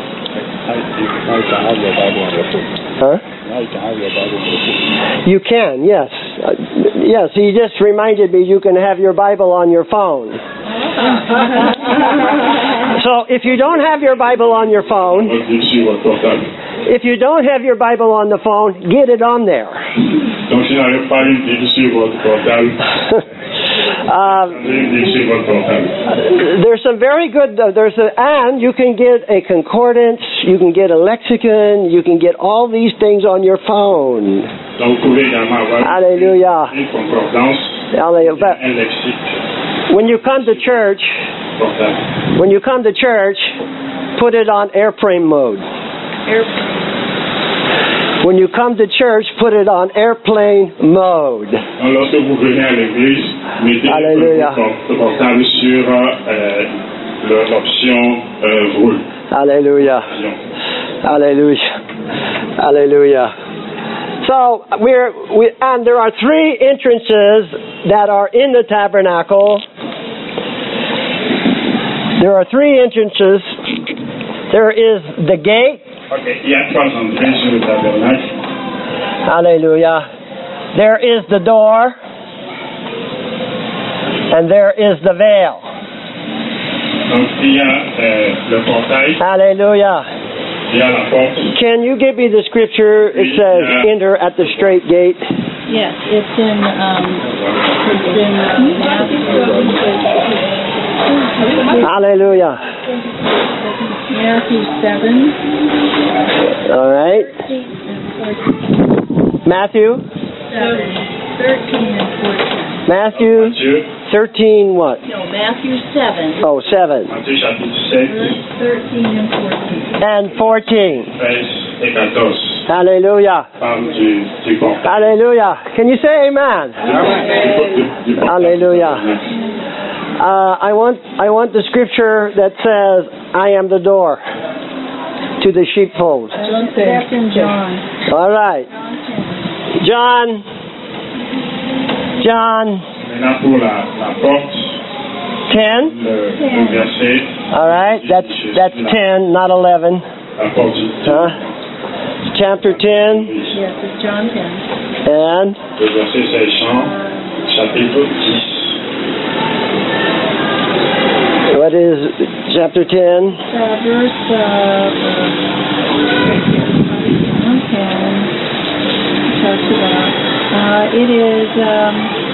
Huh? You can, yes. Uh, yes, he just reminded me you can have your Bible on your phone. So if you don't have your Bible on your phone, Votre Bible sur votre portable. if you don't have your Bible on the phone, get it on there. Donc, si vous n'avez pas une Bible sur votre portable, um, avez une Bible sur votre portable. there's some very good, uh, there's a, and you can get a concordance, you can get a lexicon, you can get all these things on your phone. Donc, vous pouvez également avoir Hallelujah. une concordance, Hallelujah. But un lexique when you come to church, portable. when you come to church, put it on airplane mode. When you come to church, put it on airplane mode. Donc, lorsque vous venez à l'église, mettez Alléluia. votre portable sur euh, le- l'option euh, vol. Hallelujah. Hallelujah. Hallelujah. So we're we and there are three entrances that are in the tabernacle. There are three entrances. There is the gate. Ok, il y a trois entrées sur le tabernacle. Hallelujah. There is the door. And there is the veil. Donc, il y a euh, le portail, Hallelujah. il y a la porte. Can you give me the scripture? It says, enter at the straight gate. Yes, it's in, um, it's in Matthew, Hallelujah. Matthew seven, All right. Matthew? seven, thirteen and fourteen. Matthew Matthieu, thirteen what? No, Matthew seven, Oh, seven. Matthieu chapitre sept, thirteen and fourteen. And fourteen. treize et quatorze. Hallelujah. parle du, du portail. Hallelujah. Can you say amen? Du, du portail. Hallelujah. Uh, I want I want the scripture that says, "I am the door to the sheepfold." That's in John. All right. John. John Maintenant pour la, la porte, ten. le, le verset. All right. That's that's ten, not eleven. La porte du Huh? Chapter ten. Yes, it's John ten. And Le verset c'est Jean, chapitre dix. what is chapter ten? Uh, verse, uh, uh, John ten, talks about, uh, it is, um,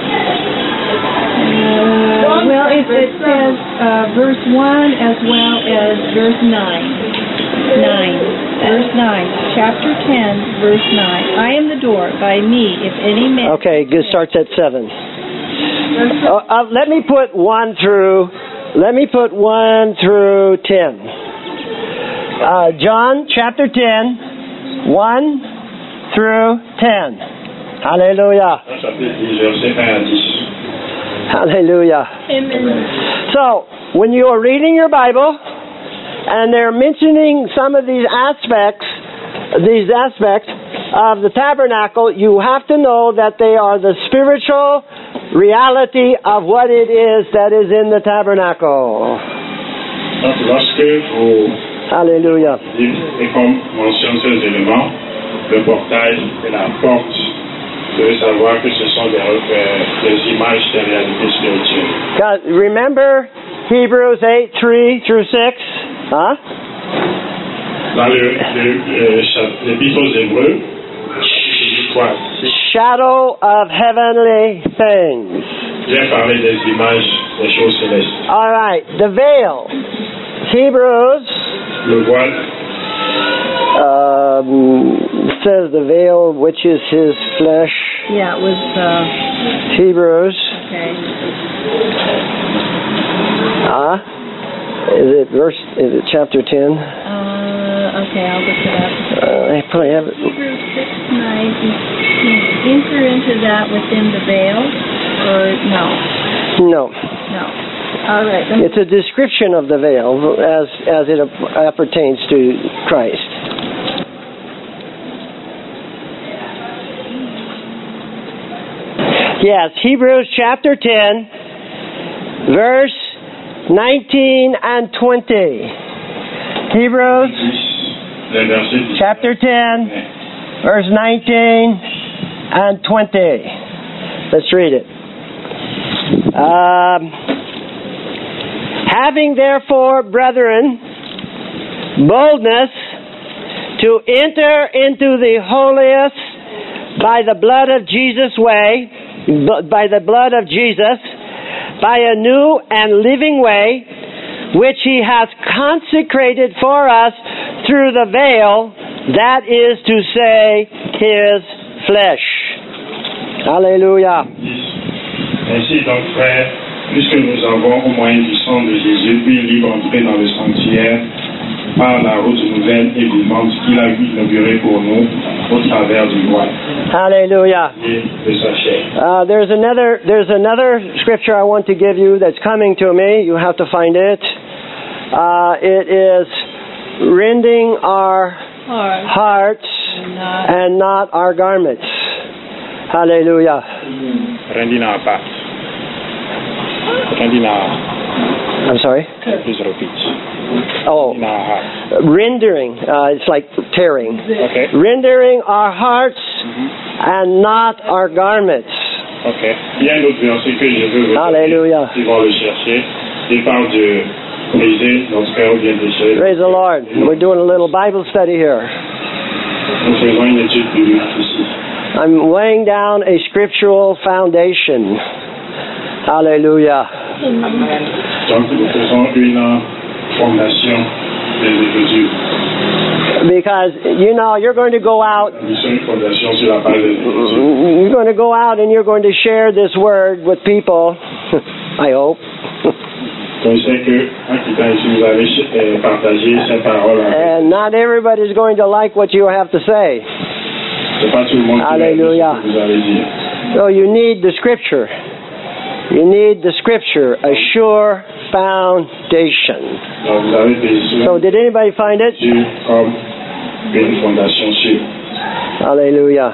uh, well, it, it says, uh, verse one as well as verse nine. nine. Verse nine. Chapter ten, verse nine. I am the door. By me, if any man... Okay, good. Starts at seven. Uh, uh, let me put one through. Let me put one through ten. Uh, John chapter ten, one through ten. Hallelujah. Chapitre dix, verset un à dix. Hallelujah. Amen. So, when you are reading your Bible, and they're mentioning some of these aspects, these aspects of the tabernacle, you have to know that they are the spiritual reality of what it is that is in the tabernacle. Donc lorsque vous Hallelujah. et comme mentionne ces éléments, le portail et la porte, vous devez savoir que ce sont des, euh, des images des réalités spirituelles. God, remember Hebrews eight, three through six? Huh? Dans le, le, le chap- l'épître aux Hébreux, chapitre trois, Shadow of heavenly things. vient parler des images des choses célestes. All right, the veil. Hebrews Le voile, um, says the veil, which is his flesh. Yeah, it was, uh, Hebrews. okay. Ah, is it verse? Is it chapter ten? Uh, okay, I'll look it up. Uh, I probably have it. Hebrews six nine. Enter into that within the veil, or no? No, No. All right. Let me, it's a description of the veil as as it appertains to Christ. Yes, Hebrews chapter ten, verse nineteen and twenty. Hebrews le verset dix. chapter ten, verse nineteen and twenty. Let's read it. Um, Having therefore, brethren, boldness to enter into the holiest by the blood of Jesus' way, by the blood of Jesus, by a new and living way, which he has consecrated for us through the veil, that is to say, his flesh. Hallelujah. Ainsi donc, frères, puisque nous avons au moyen du sang de Jésus une libre entrée dans le sanctuaire par la route nouvelle et vivante qu'il a inaugurée pour nous au travers du voile Hallelujah. et de sa chair. Uh, there's another there's another scripture I want to give you that's coming to me. You have to find it. Uh, it is rending our Heart. hearts Not. and not our garments. Hallelujah. Rendi na part. Rendi na I'm sorry. please repeat. Oh, Na heart. rendering. Uh, it's like tearing. Okay. Rendering our hearts and not our garments. Okay. Il y a un autre verset que je veux vous Hallelujah. qui vont le chercher. Il parle de briser notre cœur ou bien déchirer. Praise the Lord. We're doing a little Bible study here. Nous faisons une étude biblique ici. I'm laying down a scriptural foundation. Hallelujah. Donc nous faisons une euh, fondation des Écritures. Because, you know, you're going to go out, Nous sommes une fondation sur la base des Écritures. you're going to go out and you're going to share this word with people, I hope. Donc je sais que en quittant ici, vous allez euh, partager cette parole avec And not everybody's going to like what you have to say. C'est pas tout le monde qui va dire Hallelujah. ce que vous allez dire. So you need the scripture. You need the scripture, a sure foundation. Donc vous avez besoin So did anybody find it? de Dieu comme une fondation sûre. Hallelujah.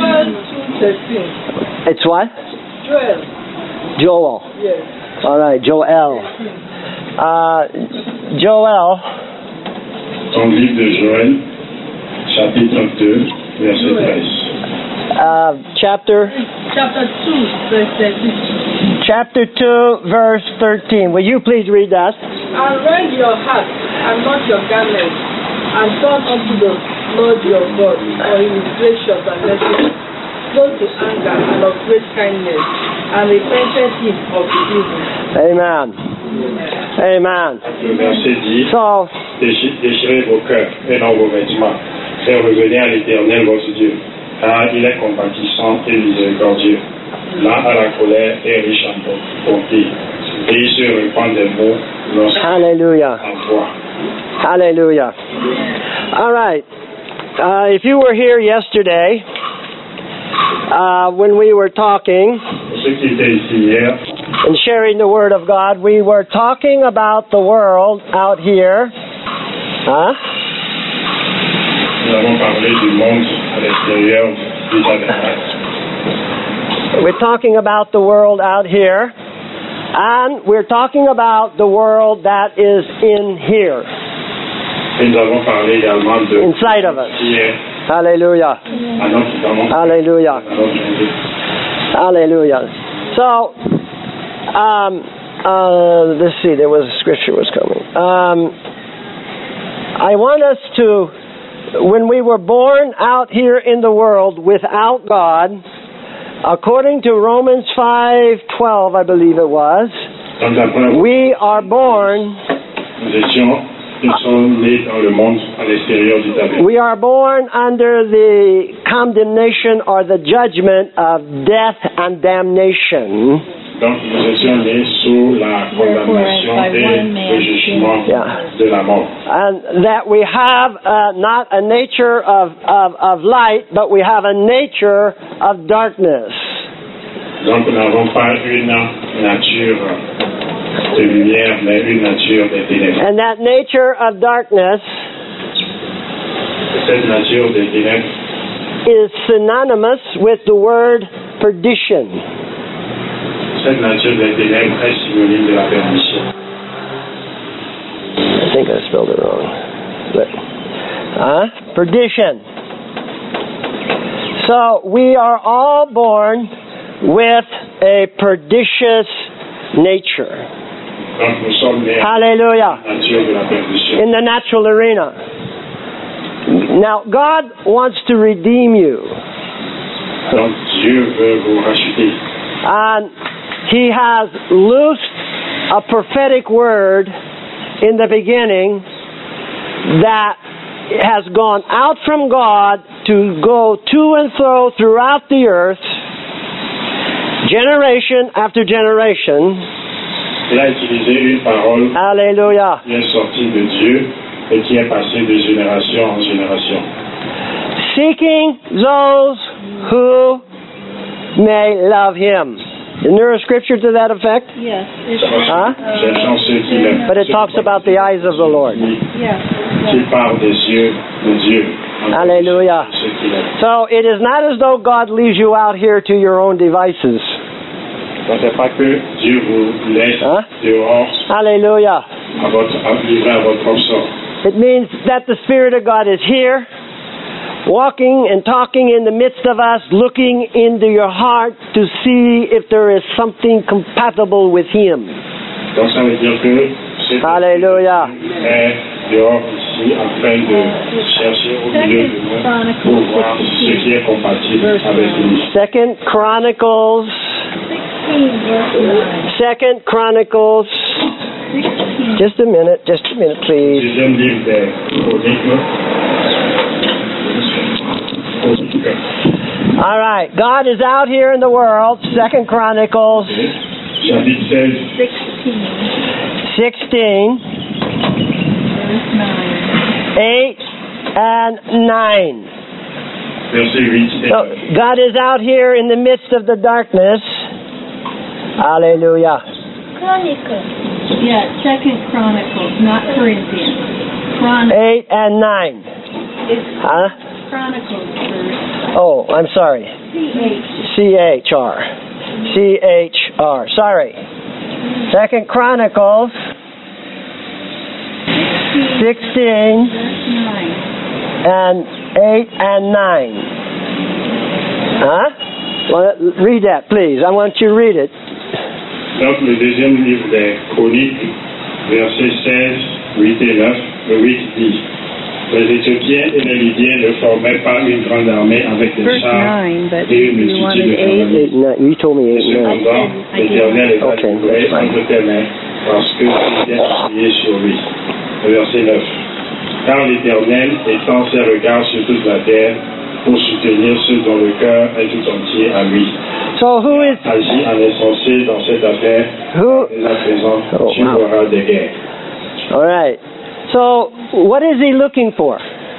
It's what? Joel. Joel. Yes. All right, Joel. Uh, Joel, Dans le livre de Joël, chapitre deux, verset treize. uh, chapter Chapter two, verse thirteen. chapter two, verse thirteen. Will you please read that? And rend your heart, and not your garments, and turn unto the Lord your God, for he is gracious and merciful, slow to anger, and of great kindness, and repented him of the evil. Amen. Amen. Le verset dit, So, Déchi- déchirez vos cœurs et non vos vêtements, et revenez à l'Éternel votre Dieu, car il est compatissant et miséricordieux, lent à la colère et riche en bonté, et il se répand des mots lorsqu'il hallelujah. envoie. Hallelujah. All right. Uh, if you were here yesterday, uh, when we were talking Pour ceux qui étaient ici hier, and sharing the Word of God, we were talking about the world out here. Huh? nous avons parlé du monde à l'extérieur du tabernacle. We're talking about the world out here, and we're talking about the world that is in here, Et nous avons parlé également de inside of us. qui est Hallelujah. à notre dans notre- Hallelujah. à notre vie. Hallelujah. So, um, uh, let's see, there was a scripture was coming. Um, I want us to, when we were born out here in the world without God, according to Romans five twelve, I believe it was, Comme la première fois, we are born, nous étions, nous sommes nés dans le monde à l'extérieur du tabernacle. we are born under the condemnation or the judgment of death and damnation. Donc nous étions nés sous la condamnation et le jugement Yeah. de la mort. And that we have uh, not a nature of, of, of light, but we have a nature of darkness. Donc nous n'avons pas une nature de lumière, mais une nature des ténèbres. And that nature of darkness Cette nature des ténèbres is synonymous with the word perdition. Cette nature des ténèbres est synonyme de la perdition. I think I spelled it wrong. But, huh? Perdition. So we are all born with a pernicious nature. Donc nous sommes nés à Hallelujah. la nature de la perdition. In the natural arena. Now, God wants to redeem you. Donc Dieu veut vous racheter. And He has loosed a prophetic word in the beginning that has gone out from God to go to and fro throughout the earth, generation after generation. Il a utilisé une parole Hallelujah. qui est sortie de Dieu et qui est passée de génération en génération. Seeking those who may love Him. Isn't there a scripture to that effect? Yes. It's, Huh? Cherchant ceux qui l'aiment. But it talks about the eyes of the Lord. yeah. Qui parle des yeux de Dieu. Hallelujah. Ceux qui l'aiment. So it is not as though God leaves you out here to your own devices. Donc c'est pas que Dieu vous laisse Hein? dehors Hallelujah. à votre, à livrer à votre propre sort. It means that the Spirit of God is here, walking and talking in the midst of us, looking into your heart to see if there is something compatible with Him. Donc ça veut dire que c'est Hallelujah. est dehors ici en train de chercher au milieu de nous pour voir ce qui est compatible avec lui. Second Chronicles, sixteen, verse nine. Second Chronicles, sixteen. just a minute, just a minute please. Deuxième livre des Chroniques. Chroniques. All right, God is out here in the world, Second Chronicles Chapitre seize, sixteen, sixteen, verse nine. eight and nine. verset huit. So God is out here in the midst of the darkness. Hallelujah. Chronicles. Yeah, Second Chronicles, not Corinthians. Chronicles. Eight and nine. It's Huh? Chronicles verse. Oh, I'm sorry. C H. C H R. C H R. Sorry. Second Chronicles sixteen Verse nine. and eight and nine. Huh? Well, read that, please. I want you to read it. Donc, le deuxième livre des Chroniques, versets seize, huit et neuf, le huit dit: Les Éthiopiens et les Lydiens ne formaient pas une grande armée avec des Verse chars nine, but et une you multitude wanted de eight. cavaliers. Eight, nine. You told me eight and nine. Cependant, l'Éternel est Okay, livré that's fine. entre tes mains, parce que tu viens prier sur lui. Le verset neuf. Car l'Éternel étend ses regards sur toute la terre pour soutenir ceux dont le cœur est tout entier à lui. So who is Agis en insensé dans cette affaire, who? dès à présent, Oh, tu wow. auras des guerres. All right. So what is he looking for?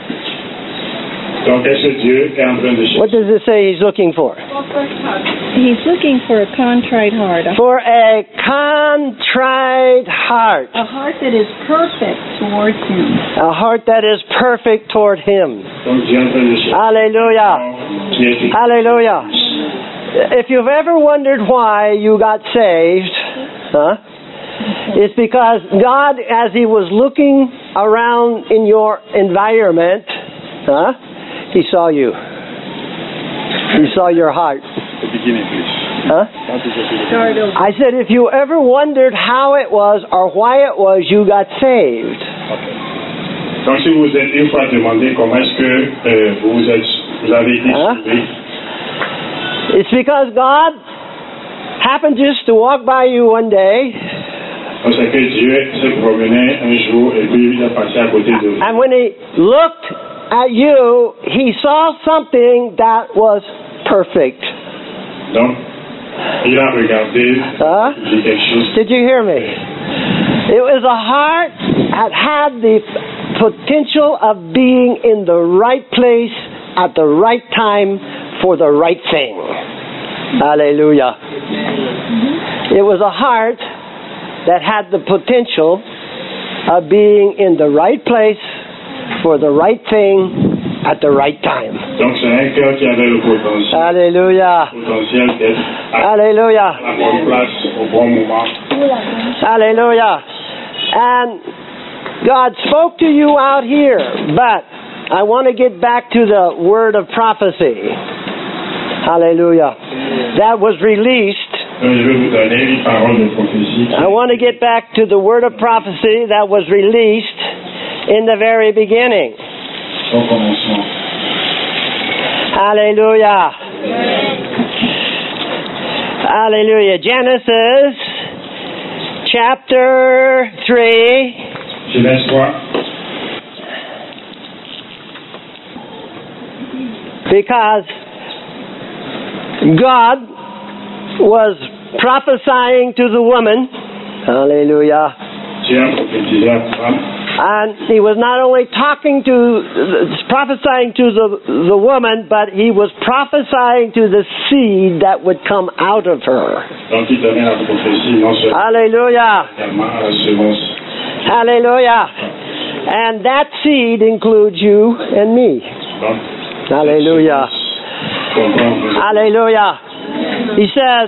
Donc, est-ce que Dieu est en train de What chercher? does it say he's looking for? He's looking for a contrite heart, a, For a contrite heart. a heart that is perfect towards Him. A heart that is perfect toward him. Donc, Dieu est en train de chercher. Hallelujah. Qui est tout. Hallelujah. If you've ever wondered why you got saved, huh? It's because God, as He was looking around in your environment, huh? He saw you. He saw your heart. The beginning, please. Huh? That is the beginning. Start over. I said, if you ever wondered how it was or why it was you got saved, Okay. Donc, si vous êtes une fois demandé comment est-ce que euh, vous, êtes, vous avez été Hein? sauvé, it's because God happened just to walk by you one day, donc c'est que Dieu se promenait un jour et puis il est passé à côté de vous. and when He looked at you, He saw something that was perfect. Donc, il a regardé, Huh? il dit quelque chose. Did you hear me? It was a heart that had the potential of being in the right place at the right time for the right thing. Hallelujah. It was a heart that had the potential of being in the right place for the right thing at the right time. Donc, c'est un cœur qui avait le potentiel, Hallelujah. potentiel d'être à Hallelujah. la bonne place au bon moment. Hallelujah. And God spoke to you out here, but I want to get back to the word of prophecy. Hallelujah. That was released. Donc, je vais vous donner une parole de prophétie. I want to get back to the word of prophecy that was released in the very beginning. Au commencement. Hallelujah. Hallelujah. Genesis chapter three. Genèse trois. Because God was prophesying to the woman, hallelujah, Dieu a prophétisé à Abraham. and He was not only talking to, prophesying to the, the woman, but He was prophesying to the seed that would come out of her. Donc, il donnait la prophétie non seulement Hallelujah, également à la semence. hallelujah. And that seed includes you and me. Donc, Hallelujah. comprendre vous. Hallelujah. He says,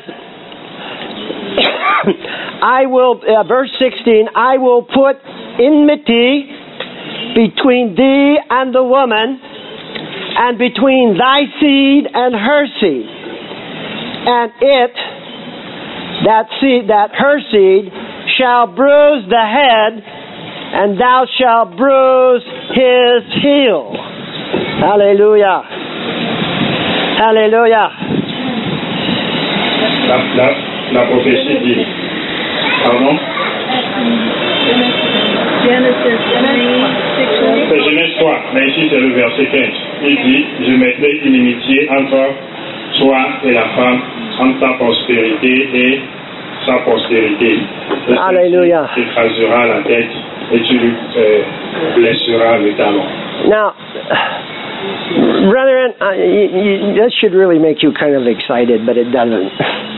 I will, uh, verse sixteen, I will put enmity between thee and the woman, and between thy seed and her seed. And it, that seed, that her seed, shall bruise the head, and thou shalt bruise his heel. Hallelujah. Hallelujah. La, la, la prophétie dit, pardon, Genesis three, six, c'est Genèse trois, mais ici c'est le verset quinze. Il dit, je mettrai une inimitié entre toi et la femme, entre ta postérité et sa postérité. Et Alléluia. tu écraseras la tête et tu lui euh, blesseras le talon. Now, Brethren, uh, you, you, that should really make you kind of excited, but it doesn't.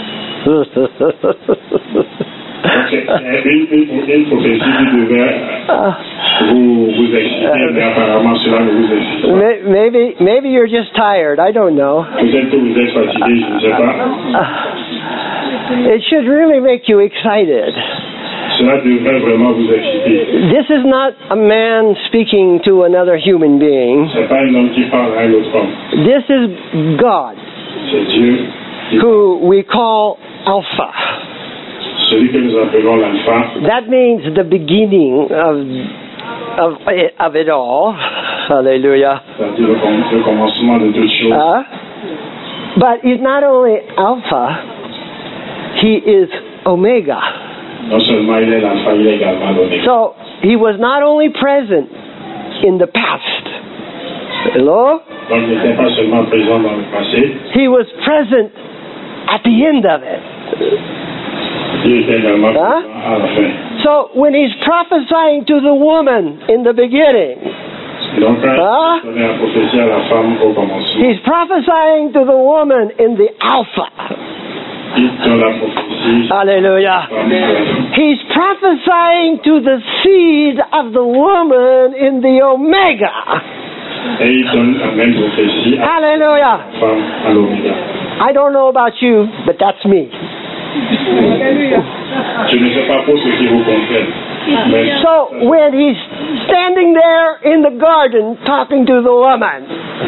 Donc, une, une, une prophétie qui devait vous, vous exciter, mais apparemment cela ne vous excite pas. Maybe, maybe you're just tired. I don't know. Peut-être que vous êtes fatigué, je ne sais pas. It should really make you excited. Cela devrait vraiment vous exciter. This is not a man speaking to another human being. C'est pas un homme qui parle à un autre homme. This is God, C'est Dieu qui who we call Alpha. celui que nous appelons l'alpha. That means the beginning of of it, of it all. Hallelujah. C'est-à-dire le, com- le commencement de toutes choses. Uh, but he's not only Alpha, he is Omega. Non seulement il est l'alpha, il est également l'oméga. So he was not only present in the past. Hello? Donc il n'était pas seulement présent dans le passé, He was present at the end of it. il était également Hein? présent à la fin. So when he's prophesying to the woman in the beginning, Et donc quand Hein? il donnait la prophétie à la femme au commencement, he's prophesying to the woman in the Alpha. il donne la prophétie Hallelujah. à la femme à la fin. He's prophesying to the seed of the woman in the Omega. Et il donne la même prophétie à Hallelujah. la femme à l'oméga. I don't know about you, but that's me. Je ne sais pas pour ceux qui vous comprennent. Mais So when he's standing there in the garden talking to the woman,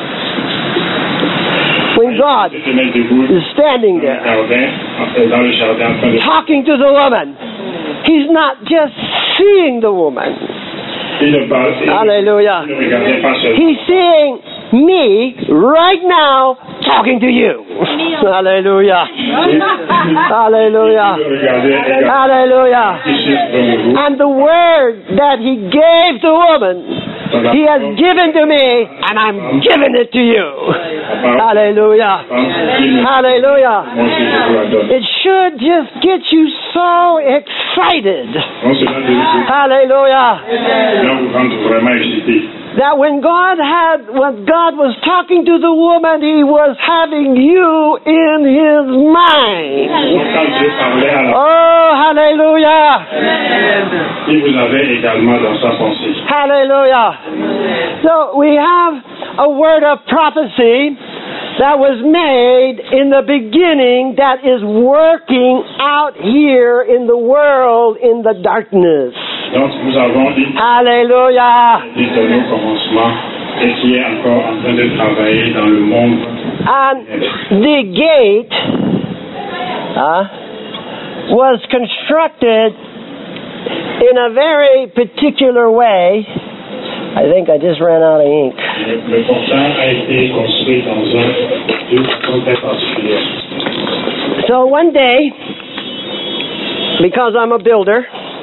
when God il se tenait debout is standing dans le there jardin, euh, dans le jardin en train de talking to the woman, he's not just seeing the woman. il ne parle- il ne- Hallelujah. il ne regardait pas seulement. He's seeing me right now talking to you. Hallelujah. Hallelujah. Il ne regardait également Hallelujah. Jésus devant vous. And the word that he gave the woman, he has given to me, and I'm giving it to you. Hallelujah. Hallelujah. Moi aussi, je vous la donne. It should just get you so excited. Non, cela devait Hallelujah. vous rendre vraiment excité. That when God had, when God was talking to the woman, he was having you in his mind. Donc, quand Dieu parlait à la Oh, hallelujah. il vous avait également dans sa pensée. Hallelujah. So we have a word of prophecy that was made in the beginning that is working out here in the world in the darkness. Donc, nous avons une Hallelujah. dit au commencement et qui est encore en train de travailler dans le monde. And the gate uh, was constructed in a very particular way. I think I just ran out of ink. Le, le portail a été construit dans un d'une façon très particulière. So one day, because I'm a builder,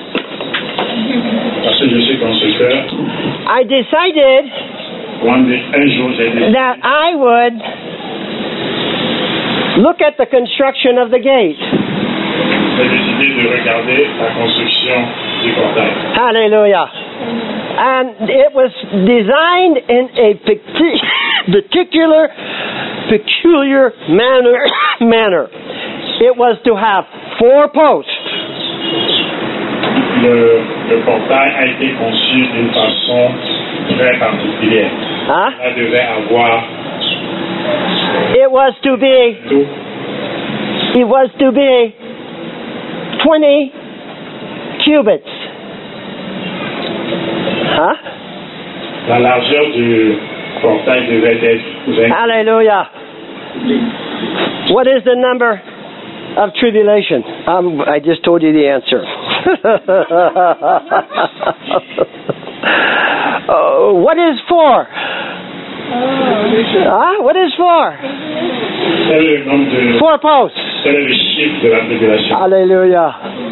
Parce que je suis constructeur, I decided one day, un jour j'ai décidé that I would look at the construction of the gate. j'ai décidé de regarder la construction du portail. Hallelujah. And it was designed in a picti- particular, peculiar manner, manner. It was to have four posts. Le, le portail a été conçu d'une façon très particulière. Huh? Ça devait avoir It was to be, tout, it was to be twenty cubits. Huh? la largeur du portail devait être vingt. Hallelujah. What is the number of tribulation? Um, I just told you the answer. Oh, what is four? Huh? What is four? Quel est le nombre de, Four posts. quel est le chiffre de la tribulation? Hallelujah.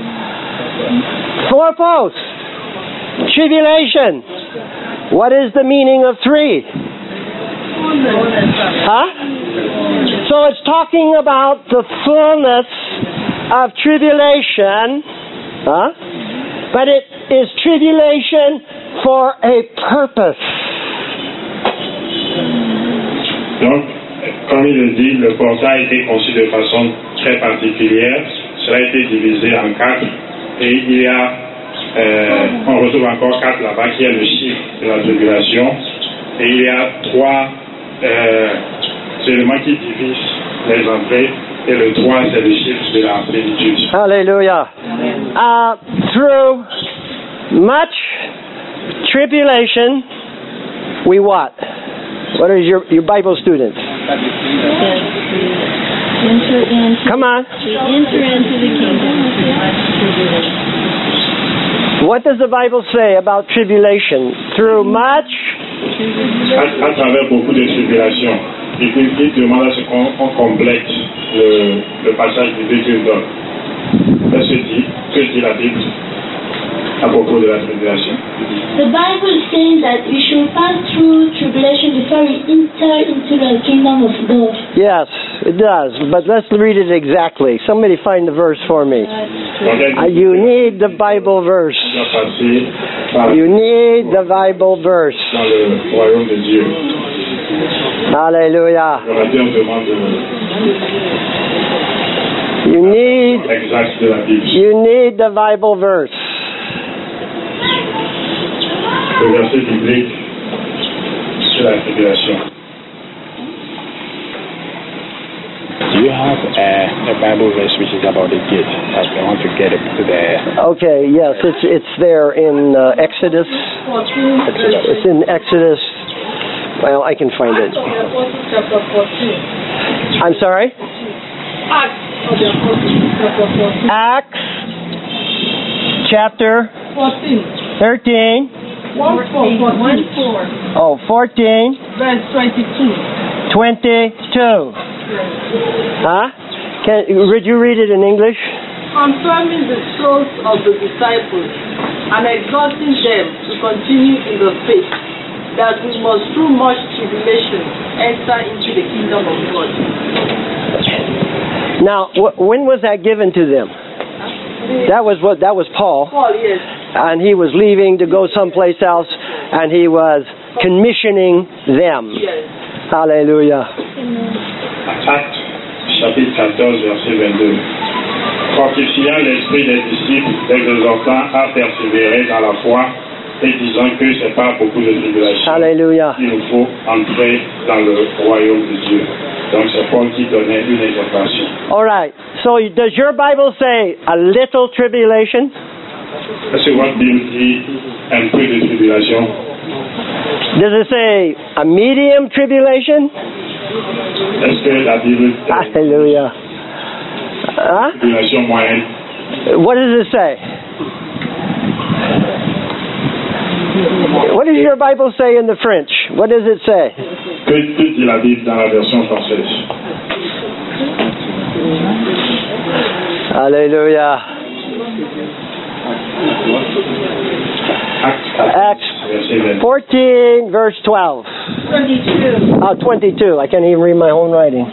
Four posts. Tribulation. What is the meaning of three? Huh? So it's talking about the fullness of tribulation, huh? But it is tribulation for a purpose. Donc, comme il le dit, le portail a été conçu de façon très particulière. Cela a été divisé en quatre. Et il y a, euh, on retrouve encore quatre là-bas, qui est le chiffre de la tribulation. Et il y a trois euh, éléments qui divisent les entrées. Et le trois, c'est le chiffre de la plénitude. Hallelujah. Uh, through much tribulation, we what? What are your, your Bible students? Enter into, Come on. enter into the kingdom. What does the Bible say about tribulation? Through much? À, à travers beaucoup de tribulations. Et puis, il demande à ce qu'on on complète le, le passage biblique qu'il donne. Qu'est-ce que dit, que dit la Bible à propos de la tribulation? The Bible says that we should pass through tribulation before we enter into the kingdom of God. Yes, it does. But let's read it exactly. Somebody find the verse for me. Uh, you need the Bible verse. You need the Bible verse. Dans le royaume de Dieu. Hallelujah. Galatéens demande You need, l'exact de la Bible. you need the Bible verse. Le verset biblique sur la tribulation. Do you have uh, a Bible verse which is about the gate? As I want to get it to the... Okay, yes, it's it's there in uh, Exodus. It's in Exodus. Well, I can find it. Chapter fourteen. I'm sorry? Acts of the Apostles, chapter fourteen. Acts chapter fourteen. thirteen. One four, fourteen. Oh, fourteen. Verse twenty-two. twenty-two. Huh? Can, would you read it in English? Confirming the souls of the disciples and exhorting them to continue in the faith, that we must through much tribulation enter into the kingdom of God. Now, wh- when was that given to them? That was what. That was Paul, Paul, yes. and he was leaving to go someplace else, and he was commissioning them. Yes. Hallelujah. Actes, chapitre quatorze, verset vingt-deux. Fortifiant l'esprit des disciples, les exhortant à persévérer dans la foi et disant que c'est pas beaucoup de tribulation. Hallelujah. Il nous faut entrer dans le royaume de Dieu. Donc c'est Paul qui donnait une exhortation. All right. So, does your Bible say a little tribulation? Est-ce que votre Bible dit un peu de tribulation? Does it say a medium tribulation? Est-ce que la Bible dit Hallelujah. Huh? tribulation moyenne? What does it say? What does your Bible say in the French? What does it say? Que, que dit la Bible dans la version française? Hallelujah. Actes quatorze, Acts verset vingt. fourteen, verse twelve. twenty-two. Oh, twenty-two. I can't even read my own writing.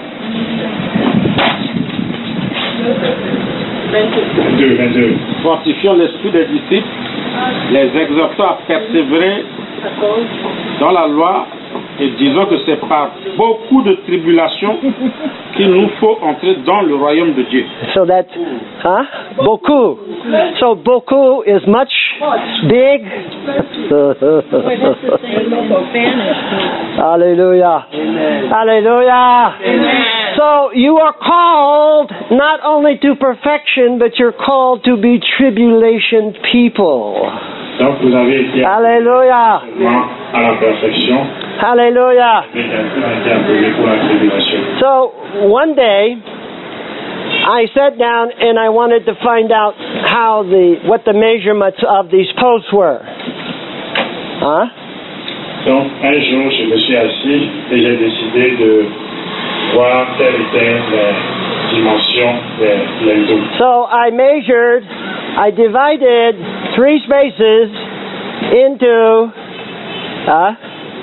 vingt-deux, vingt-deux. Fortifiant l'esprit des disciples, les exhortant à persévérer dans la loi et disons que c'est par beaucoup de tribulations qu'il nous faut entrer dans le royaume de Dieu. So that, huh? Beaucoup. So beaucoup is much, big. Hallelujah. Hallelujah. So you are called not only to perfection, but you're called to be tribulation people. Donc vous avez été Hallelujah. à la perfection, Hallelujah. mais quelqu'un a été appelé pour la tribulation. So one day, I sat down and I wanted to find out how the what the measurements of these posts were. Huh? Donc un jour, je me suis assis et j'ai décidé de voir quelle était la dimension des linteaux. So I measured, I divided three spaces into uh,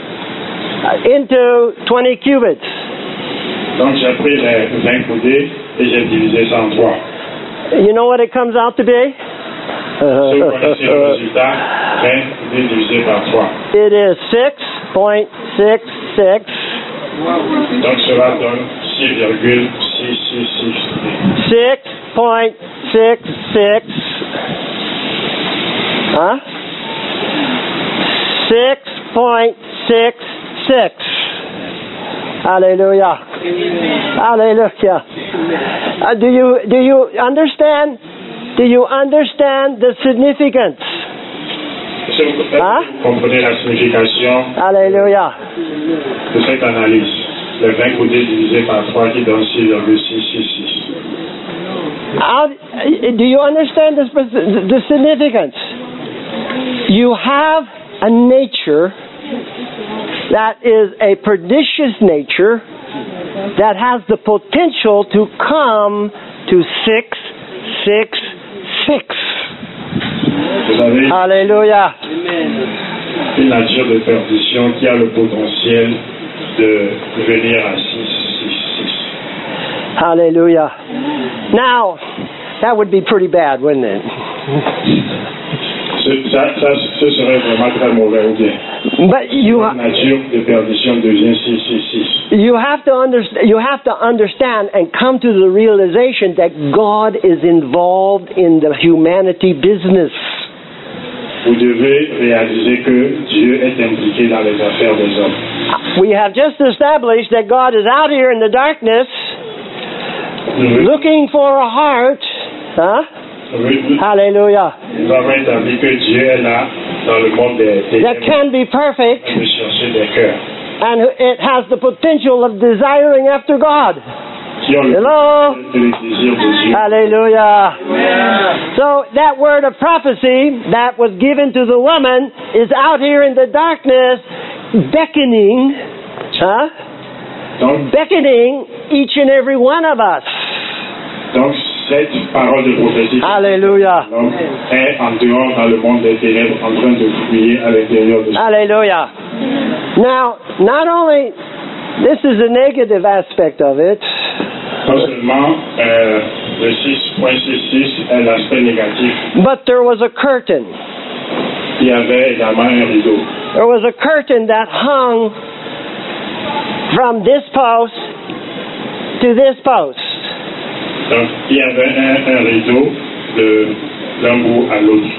into twenty cubits. Donc j'ai pris les vingt coudées et j'ai divisé ça en trois. You know what it comes out to be? Si vous connaissez le résultat, vingt coudées divisé par trois. It is six point six six Donc cela donne six virgule six six six. six point six six. Huh? six point six six. Hallelujah. Hallelujah. Uh, do you do you understand? Do you understand the significance? Est-ce que vous Hein? comprenez la signification Hallelujah. de cette analyse? Le vingt côtés divisé par trois qui donne six virgule six six six. How, do you understand the, the significance? You have a nature that is a pernicious nature that has the potential to come to six six six. Vous avez Hallelujah. une nature de perdition qui a le potentiel de venir à six six six. Hallelujah. Now, that would be pretty bad, wouldn't it? Ce, ça, ça, ce serait vraiment très mauvais, ou bien? But you La nature de perdition devient six six six. you have to understand you have to understand and come to the realization that God is involved in the humanity business. Vous devez réaliser que Dieu est impliqué dans les affaires des hommes. We have just established that God is out here in the darkness Nous, looking for a heart. Huh? nous, Hallelujah. nous avons établi que Dieu est là dans le monde des That ténèbres can be perfect de chercher des cœurs and it has the potential of desiring after God. qui ont le Hello? potentiel de désir de Dieu. Hallelujah. So that word of prophecy that was given to the woman is out here in the darkness beckoning, huh? Donc, Beckoning each and every one of us. donc cette parole de prophétie Hallelujah. l'homme est en dehors dans le monde des ténèbres en train de fouiller à l'intérieur de soi. Hallelujah. Now, not only this is a negative aspect of it, Non seulement euh, le six point six six est l'aspect négatif, but there was a curtain. il y avait également un rideau. There was a curtain that hung from this post to this post. Donc il y avait un, un rideau de d'un bout à l'autre.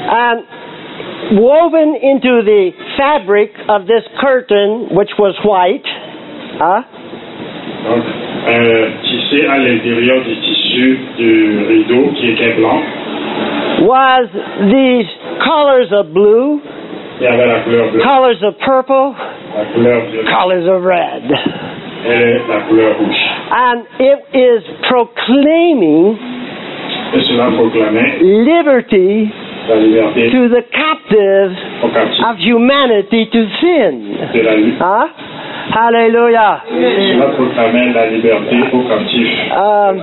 And woven into the fabric of this curtain, which was white, huh? Donc euh, tissé à l'intérieur du tissu du rideau qui était blanc, was these colors of blue, il y avait la couleur bleue, colors of purple, la couleur violette colors of red. et la couleur rouge. And it is proclaiming Et cela proclamait liberty la liberté to the captives au captif of humanity to sin. de la lutte. Huh? Hallelujah. Cela proclamait la liberté aux captifs, Um,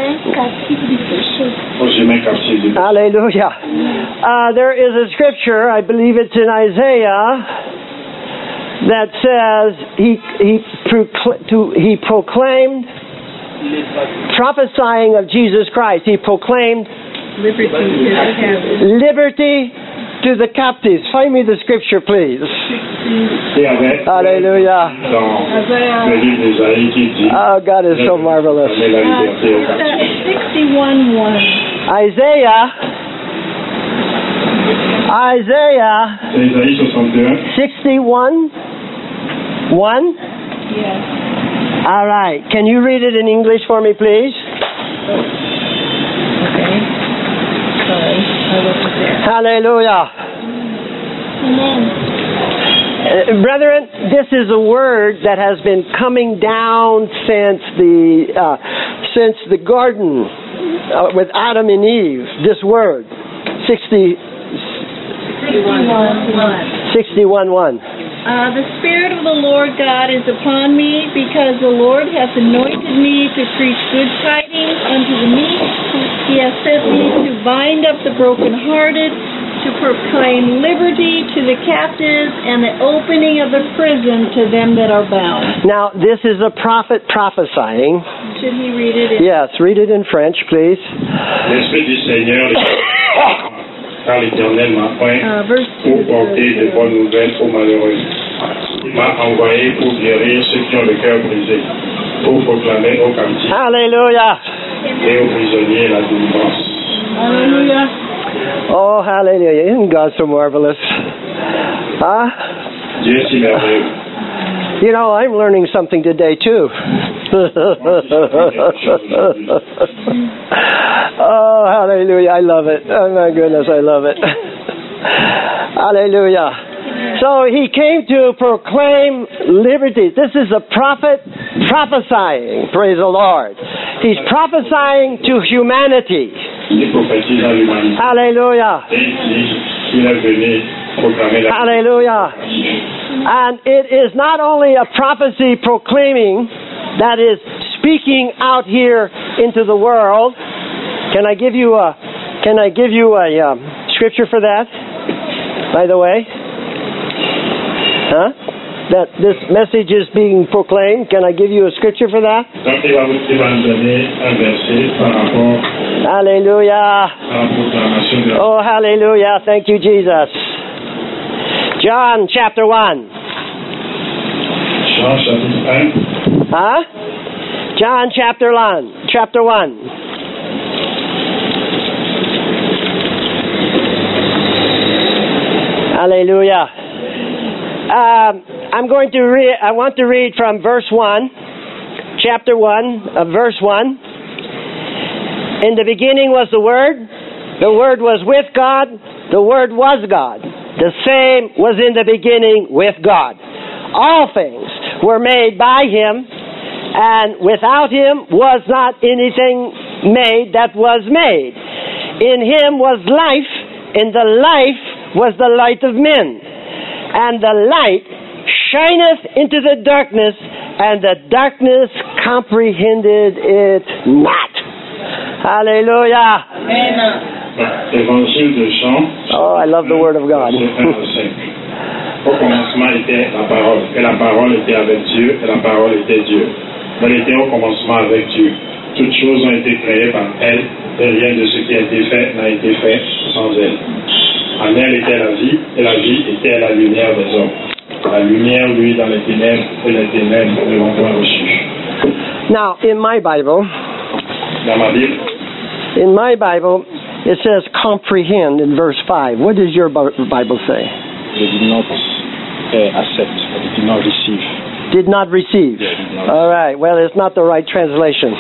aux humains captifs du monde. hallelujah. Uh, there is a scripture, I believe it's in Isaiah, that says he he procl- to, he proclaimed, prophesying of Jesus Christ. He proclaimed Liberty to the captives. liberty to the captives. Find me the scripture, please. Il y avait Hallelujah. dans le livre d'Ésaïe qui dit Oh, God is so marvelous. donner la liberté aux captifs. sixty-one one. Isaiah, Isaiah C'est Ésaïe soixante et un. sixty-one one. Yes. All right. Can you read it in English for me, please? Okay. Sorry, I wasn't there. Hallelujah. Uh, brethren, this is a word that has been coming down since the uh, since the garden uh, with Adam and Eve. This word, sixty, sixty-one one. Uh, the Spirit of the Lord God is upon me, because the Lord hath anointed me to preach good tidings unto the meek. He hath sent me to bind up the brokenhearted, to proclaim liberty to the captives, and the opening of the prison to them that are bound. Now, this is a prophet prophesying. Should he read it? In- Yes, read it in French, please. L'Esprit du Seigneur, car l'Éternel m'a Uh, oint verse two. pour porter de bonnes nouvelles aux malheureux. Il m'a envoyé pour guérir ceux qui ont le cœur brisé, pour proclamer aux captifs Hallelujah. et aux prisonniers la délivrance. Hallelujah. Oh, hallelujah. Isn't God so marvelous? Huh? Dieu est si merveilleux. You know, I'm learning something today too. Oh, hallelujah. I love it. Oh, my goodness, I love it. Hallelujah. So he came to proclaim liberty. This is a prophet prophesying. Praise the Lord. He's prophesying to humanity. Il prophétise à l'humanité. Hallelujah. Et il dit qu'il est venu proclamer la Hallelujah. And it is not only a prophecy proclaiming, that is speaking out here into the world. Can I give you a Can I give you a um, scripture for that? By the way, huh? That this message is being proclaimed. Can I give you a scripture for that? Donc il va vous il va nous donner un verset par rapport Hallelujah. à la proclamation de la Oh, hallelujah. Thank you, Jesus. John chapter one. Jean chapitre un. Huh? John chapter one. Chapter one. Hallelujah. Um, I'm going to read, I want to read from verse one, chapter one, uh, verse one. In the beginning was the Word. The Word was with God. The Word was God. The same was in the beginning with God. All things were made by Him, and without Him was not anything made that was made. In Him was life, and the life was the light of men. And the light shineth into the darkness, and the darkness comprehended it not. Hallelujah. Évangile de Jean. Oh, I love the Word of God. Au commencement était la parole, et la parole était avec Dieu, et la parole était Dieu. Elle était au commencement avec Dieu. Toutes choses ont été créées par elle, et rien de ce qui a été fait n'a été fait sans elle. En elle était la vie, et la vie était la lumière des hommes. La lumière, lui, dans les ténèbres, et les ténèbres ne l'ont point reçue. Now, in my Bible, Dans ma Bible, in my Bible, it says comprehend in verse five. What does your Bi- Bible say? They did not uh, accept, they did not receive. Did not receive. Yeah, did not All right. Well, it's not the right translation.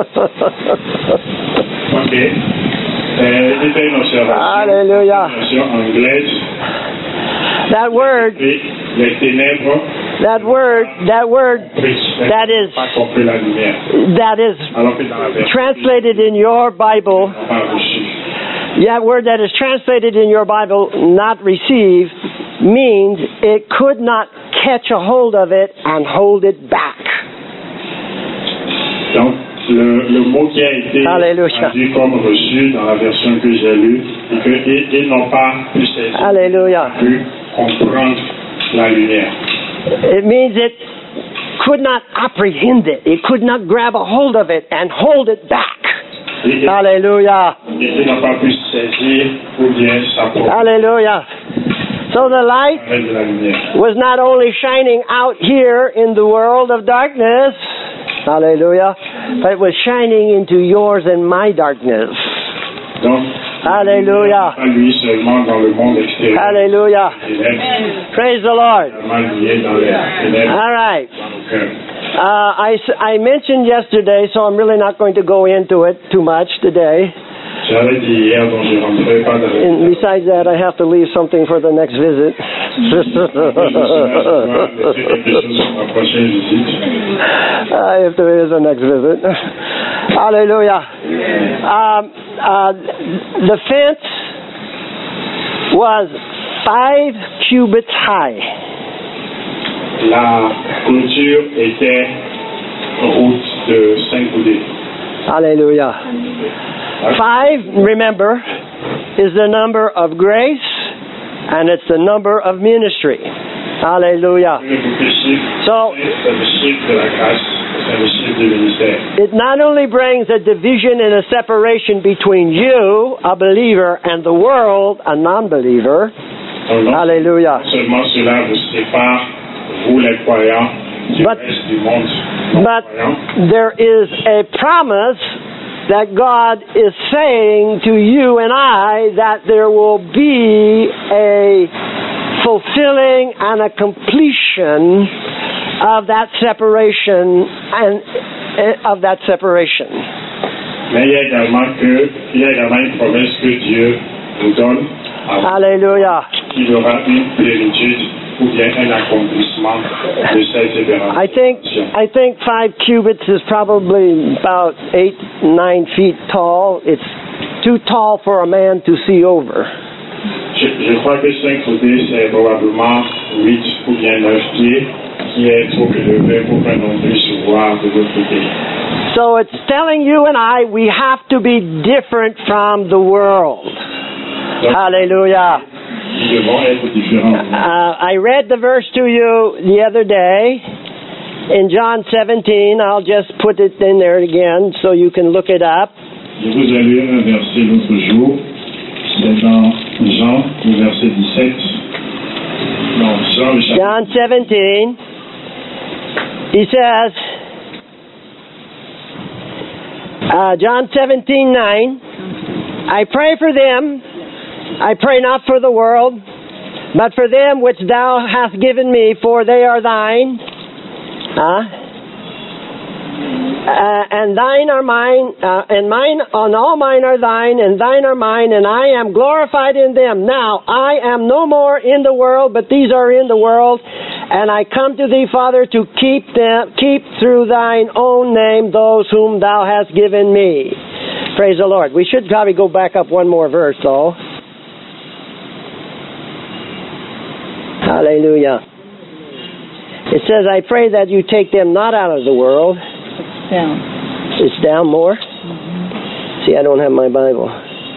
ok. Euh, C'était une observation. Hallelujah. Une observation anglaise. That word, Et les ténèbres, that word, that word, that is, pas compris la lumière. that is Alors que dans la version, translated in your Bible, ils n'ont pas reçu. that word that is translated in your Bible, not receive, means it could not catch a hold of it and hold it back. Donc, le, le mot qui a été Alléluia. traduit comme reçu dans la version que j'ai lue, c'est qu'ils ils n'ont pas pu saisir, Hallelujah. pu comprendre la lumière. It means it could not apprehend it. It could not grab a hold of it and hold it back. Et, et, Hallelujah. et ils n'ont pas pu saisir ou bien s'approprier Hallelujah. So the light de la lumière. was not only shining out here in the world of darkness, hallelujah, but it was shining into yours and my darkness. Donc, Hallelujah. pas lui seulement dans le monde extérieur. Hallelujah. Les ténèbres, Praise the Lord. également lié dans les ténèbres All right. dans nos cœurs. Uh, I, s- I mentioned yesterday, so I'm really not going to go into it too much today. J'avais dit hier, donc je ne rentrerai pas dans les And besides that, I have to leave something for the next visit. uh, if there is a next visit. Hallelujah. Um, uh, the fence was five cubits high. La clôture était haute de cinq coudées. Hallelujah. Five, remember, is the number of grace, and it's the number of ministry. Hallelujah. Le bouquet chiffre, So, c'est le chiffre de la grâce, c'est le chiffre du ministère. it not only brings a division and a separation between you, a believer, and the world, a non-believer. Donc, non Hallelujah. seulement cela vous sépare vous les croyants, du But- reste du monde But non-croyant. there is a promise that God is saying to you and I that there will be a fulfilling and a completion of that separation and uh, of that separation. Mais il y a également que, il y a également une promesse que Dieu nous donne à Hallelujah. qu'il y aura une plénitude ou bien un accomplissement de cette séparation. I think I think five cubits is probably about eight, nine feet tall. It's too tall for a man to see over. Je, je crois que cinq côtés, c'est probablement huit ou bien neuf pieds qui est trop élevé pour qu'un homme puisse voir de l'autre côté. So it's telling you and I we have to be different from the world. Donc, Hallelujah. nous devons être différents. Uh, I read the verse to you the other day in John seventeen. I'll just put it in there again so you can look it up. Je vous ai lu un verset l'autre jour, c'est dans Jean, au verset dix-sept. Non, Jean, le chapitre. John seventeen. He says, uh, John seventeen nine, I pray for them, I pray not for the world, but for them which thou hast given me, for they are thine. Huh? Uh, and thine are mine, uh, and mine, and all mine are thine, and thine are mine, and I am glorified in them. Now I am no more in the world, but these are in the world, and I come to thee, Father, to keep them, keep through thine own name those whom thou hast given me. Praise the Lord. We should probably go back up one more verse, though. Hallelujah. It says, I pray that you take them not out of the world. Down. It's down more? Mm-hmm. See, I don't have my Bible.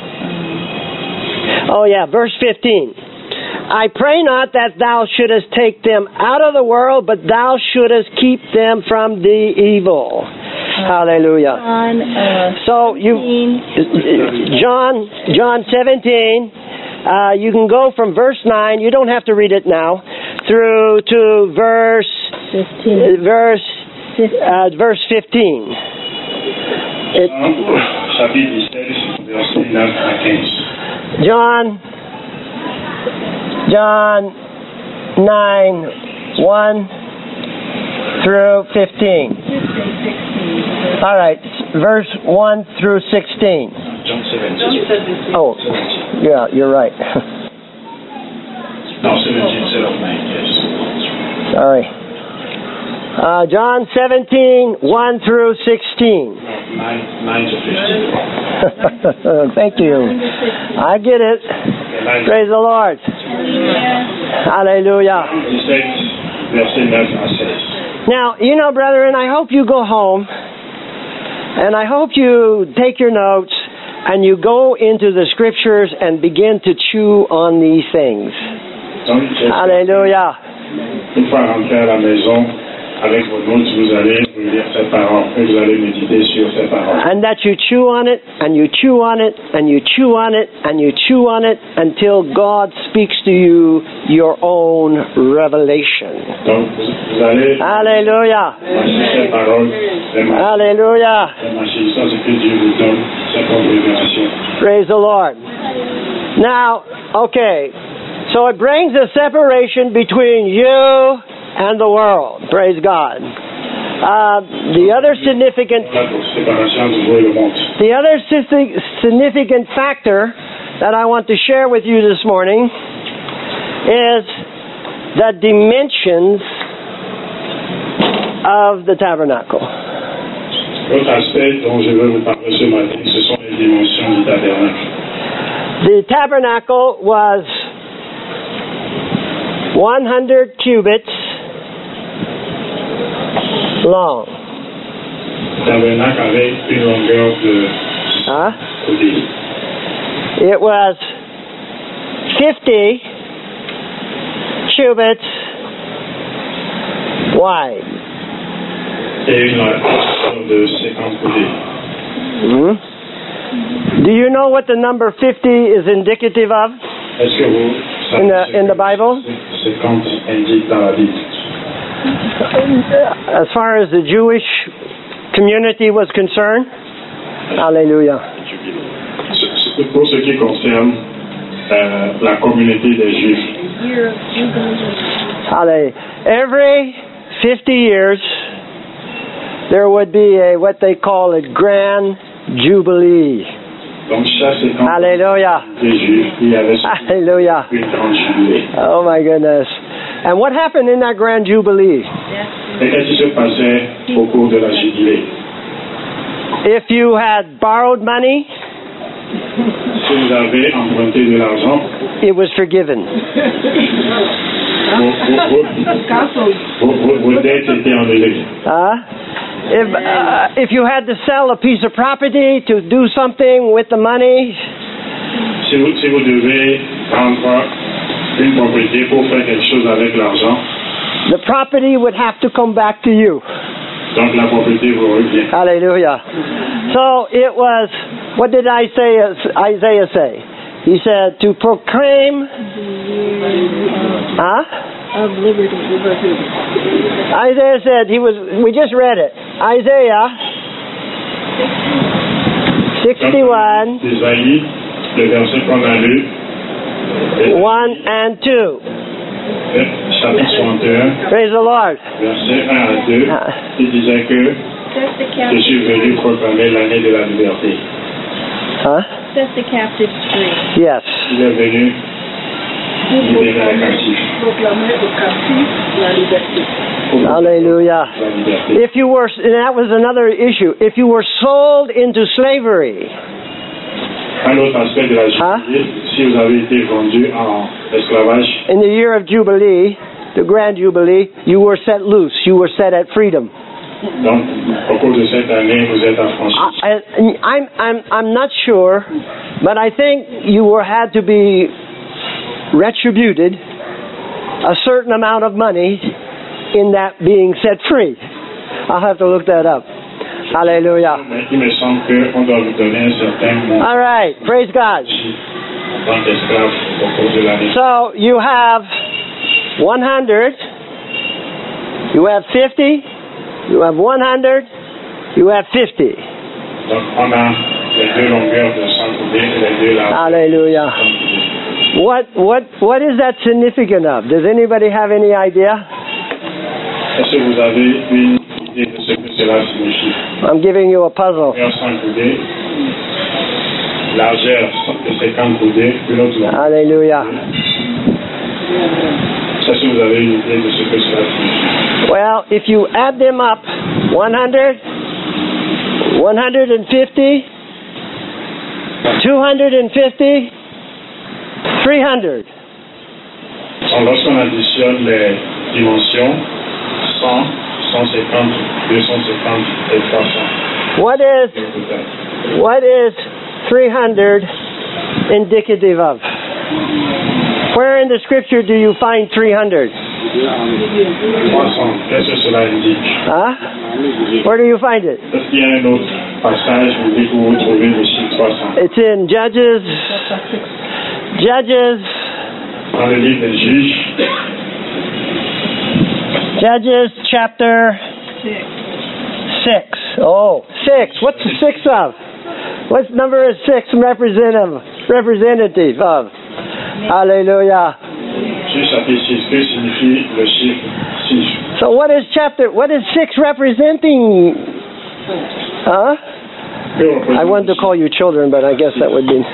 Oh, yeah, verse fifteen. I pray not that thou shouldest take them out of the world, but thou shouldest keep them from the evil. Hallelujah. On, uh, So you, John, John seventeen, uh, you can go from verse nine, you don't have to read it now, through to verse, fifteen. verse, uh, verse fifteen. It, Chapitre dix-sept, verset neuf à quinze. John, John nine, one through fifteen. All right, verse one through sixteen. John seventeen. Oh, yeah, you're right. No, seventeen instead of nine, yes. Sorry. Uh, John seventeen, one through sixteen. nine, nine to fifteen. Thank you. I get it. Praise the Lord. Hallelujah. dix-sept, verset neuf à seize. Now, you know, brethren, I hope you go home and I hope you take your notes and you go into the scriptures and begin to chew on these things. Donc, j'espère Hallelujah. Une fois rentré à la maison, avec vos notes, vous allez lire ces paroles, et vous allez méditer sur ces paroles. And that you chew on it, and you chew on it, and you chew on it, and you chew on it until God speaks to you your own revelation. Donc, vous, vous allez Hallelujah. mâcher ces paroles, les mâcher, Hallelujah. les mâcher jusqu'à ce que Dieu vous donne sa propre révélation. Praise the Lord. Now, okay, so it brings a separation between you and the world. Praise God. Uh, the other significant La séparation du jour et le monde. The other si- significant factor that I want to share with you this morning is the dimensions of the tabernacle. L'autre aspect dont je veux vous parler ce matin, ce sont les dimensions du tabernacle. The tabernacle was one hundred cubits long. Le tabernacle avait une longueur de Huh? côté. It was fifty cubits wide. Et une longueur de cinquante côtés. Hmm? Do you know what the number fifty is indicative of Est-ce que vous savez in the, ce in que the Bible? cinquante indique dans la Bible? as far as the Jewish community was concerned, hallelujah. Pour ce qui concerne euh, la communauté des Juifs, hallelujah. Every fifty years, there would be a what they call a grand jubilee. donc chaque cinquante Hallelujah. des Juifs, il y avait Hallelujah. une grande jubilée. Oh my goodness. And what happened in that grand jubilee? Et qu'est-ce qui se passait au cours de la jubilée? If you had borrowed money, Si vous avez emprunté de l'argent, it was forgiven. vos, vos, vos, vos, vos dettes étaient enlevées. Huh? If, uh, if you had to sell a piece of property to do something with the money, Si vous, si vous devez vendre une propriété pour faire quelque chose avec l'argent, the property would have to come back to you. donc la propriété vous revient. Hallelujah. So it was, what did Isaiah, Isaiah say? He said to proclaim, huh? Of liberty. Isaiah said, he was, we just read it. Isaiah sixty-one, Isaïe, le verset qu'on a lu, one and two. chapitre soixante et un, Praise the Lord. verset un à deux, il disait que Set the je captives suis venu proclamer l'année de la liberté. Huh? set the captives free. Yes. Il est venu libérer les captifs. Proclamer aux captifs la liberté. Hallelujah. La liberté. If you were, and that was another issue, if you were sold into slavery, Un autre aspect de la jubilée, si vous avez été vendu en esclavage, in the year of Jubilee, the Grand Jubilee, you were set loose, you were set at freedom. donc au cours de cette année, vous êtes affranchis. I, I'm, I'm, I'm not sure, but I think you were had to be retributed a certain amount of money in that being set free. I'll have to look that up. Hallelujah. Mais il me semble qu'on doit vous donner un certain montant All right, praise God. en tant qu'esclave au cours de l'année. So you have one hundred, you have fifty, you have one hundred, you have fifty. Donc on a les deux longueurs de cent coudées et les deux larges. Hallelujah. What what what is that significant of? Does anybody have any idea? Est-ce que vous avez une idée de ce que cela signifie? I'm giving you a puzzle. Longueur cent coudées, largeur de cinquante coudées, une autre longueur. Hallelujah. Est-ce que vous avez une idée de ce que cela signifie? Well, if you add them up, one hundred, one hundred fifty, two hundred fifty, three hundred. Donc, lorsqu'on additionne les dimensions, cent, cent cinquante, deux cent cinquante et trois cents. What is au total. what is three hundred indicative of? Where in the scripture do you find three hundred? trois cents, qu'est-ce que cela indique? Huh? Where do you find it? Est-ce qu'il y a un autre passage biblique où vous trouvez le chiffre trois cents? It's in Judges. Judges. Dans le livre des Juges, Judges chapter six. Oh, six. What's the six of? What number is six representative representative of? Hallelujah. Juge chapitre six, que signifie le chiffre six? So what is chapter? What is six representing? Huh? I wanted to call you children, but I guess that would be.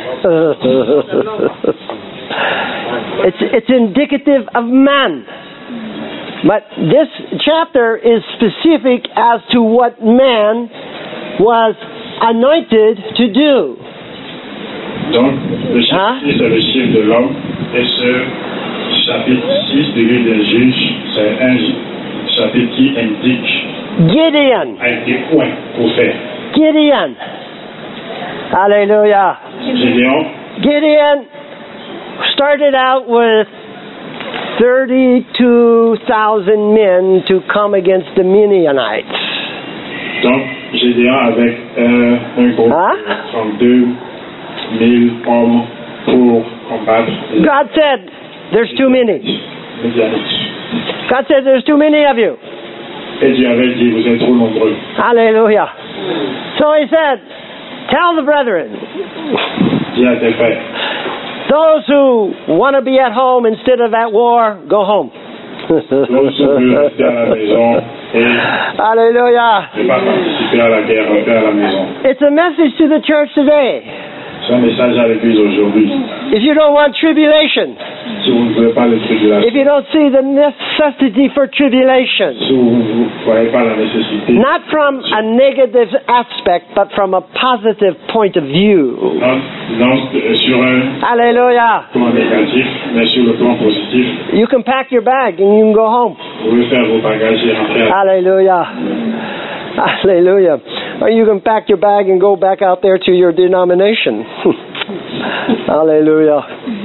it's it's indicative of man. But this chapter is specific as to what man was anointed to do. Donc, le chiffre Hein? six, c'est le chiffre de l'homme. Et ce chapitre six du livre des Juges, c'est un chapitre qui indique Gideon. avec des points pour faire. Gideon. Hallelujah. Gédéon, Gideon started out with thirty-two thousand men to come against the Midianites. donc Gédéon avec euh, un groupe Hein? de trente-deux mille hommes pour combattre les God said, there's too many. Midianites. God said there's too many of you. Et Dieu avait dit, vous êtes trop nombreux. Hallelujah. So he said, tell the brethren, Dis à tes frères, those who want to be at home instead of at war, go home. those qui veulent rester à la maison et Hallelujah. ne pas participer à la guerre, rester à la maison. It's a message to the church today. C'est un message à l'église aujourd'hui. If you don't want tribulation, Si vous ne voulez pas les if tribulations, you don't see the necessity for tribulation, si vous ne voyez pas la nécessité, not from a negative aspect, but from a positive point of view. non, non sur un Hallelujah. plan négatif, mais sur le plan positif, You can pack your bag and you can go home. vous pouvez faire vos bagages et rentrer à Hallelujah. Hallelujah. Or you can pack your bag and go back out there to your denomination. Hallelujah.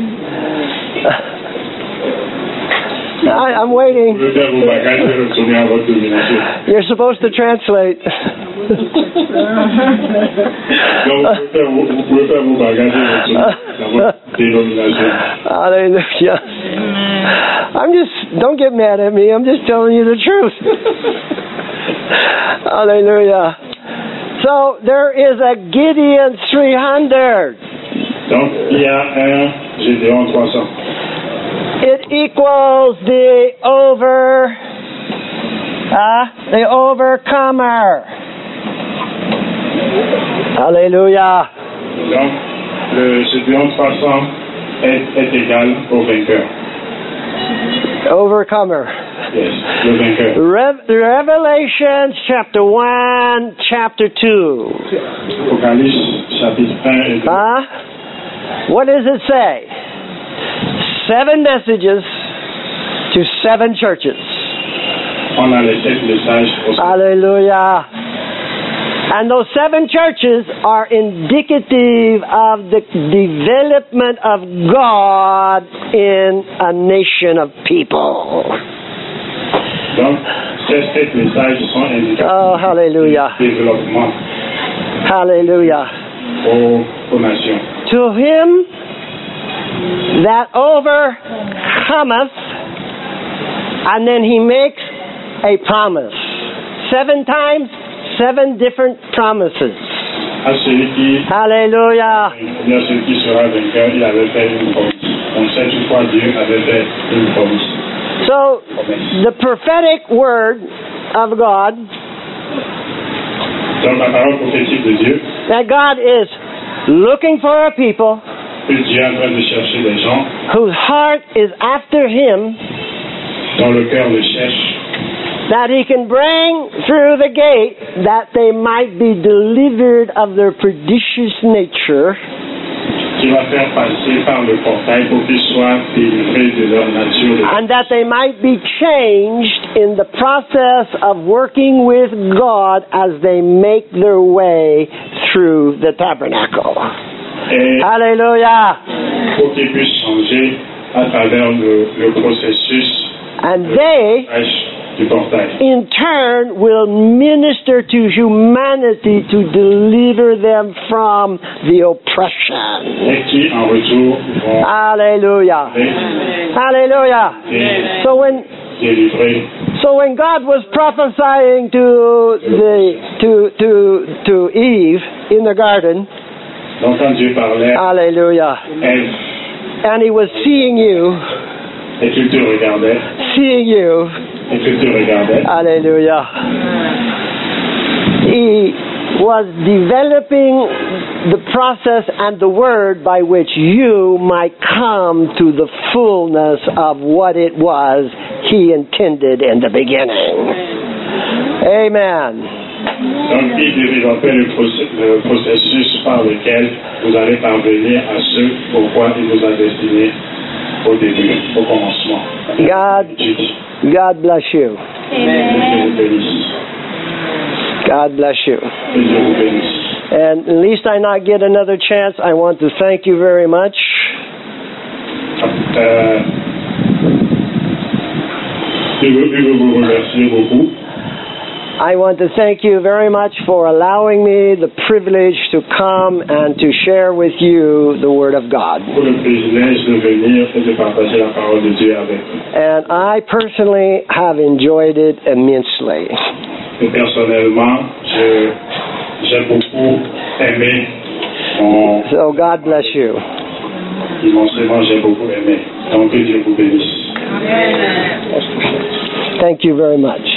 I, I'm Vous waiting. pouvez faire vos bagages et retourner à votre domination. You're supposed to translate. Donc, vous pouvez faire, vos- vous pouvez faire vos bagages et retourner dans votre dénomination. Hallelujah. I'm just, don't get mad at me. I'm just telling you the truth. Hallelujah. So there is a Gideon three hundred. Donc, il y a un Gédéon trois cents. It equals the over, uh, the overcomer. Hallelujah. Donc, le Gédéon trois cents est, est égal au vainqueur. Overcomer. Yes, le vainqueur. Rev- Revelation chapter one, chapter two. Apocalypse, chapitre un et deux. Huh? What does it say? Seven messages to seven churches. On a les sept messages au Hallelujah. And those seven churches are indicative of the development of God in a nation of people. Donc, ces sept messages sont indicatifs Oh, hallelujah. du développement Hallelujah. aux, aux nations. To him that overcometh, and then he makes a promise. Seven times, seven different promises. À celui qui, Hallelujah. à celui qui sera vainqueur, il avait fait une promesse. Donc, cette fois, Dieu avait fait une promesse. So, the prophetic word of God, Donc, la parole prophétique de Dieu, that God is looking for a people que Dieu est en train de chercher des gens whose heart is after him, dont le cœur le cherche, that he can bring through the gate, that they might be delivered of their pernicious nature, qui va faire passer par le portail pour qu'ils soient délivrés de leur nature. de- and that they might be changed in the process of working with God as they make their way through the tabernacle. Et Hallelujah. pour qu'ils puissent changer à travers le, le processus And they, du portail. in turn, will minister to humanity to deliver them from the oppression. Et qui, en retour, vont Hallelujah. être Hallelujah. So when délivrés. so when God was prophesying to the to to to Eve in the garden, Donc, quand Dieu parlait, hallelujah, elle, and he was seeing you, et qu'il te regardait, seeing you, et qu'il te regardait, hallelujah. He was developing the process and the word by which you might come to the fullness of what it was he intended in the beginning. Amen. donc il développait le, procé- le processus par lequel vous allez parvenir à ce pourquoi il vous a destiné au début, au commencement. God, Jésus. God bless you. Que Dieu vous bénisse. God bless you. Que Dieu vous bénisse. And at least I not get another chance. I want to thank you very much. Euh, je veux, je veux vous remercier beaucoup. I want to thank you very much for allowing me the privilege to come and to share with you the Word of God. Pour le privilège de venir et de partager la parole de Dieu avec vous. And I personally have enjoyed it immensely. Et personnellement, je, j'ai beaucoup aimé mon... So God bless you. Immensément, j'ai beaucoup aimé. Donc que Dieu vous bénisse. Thank you very much.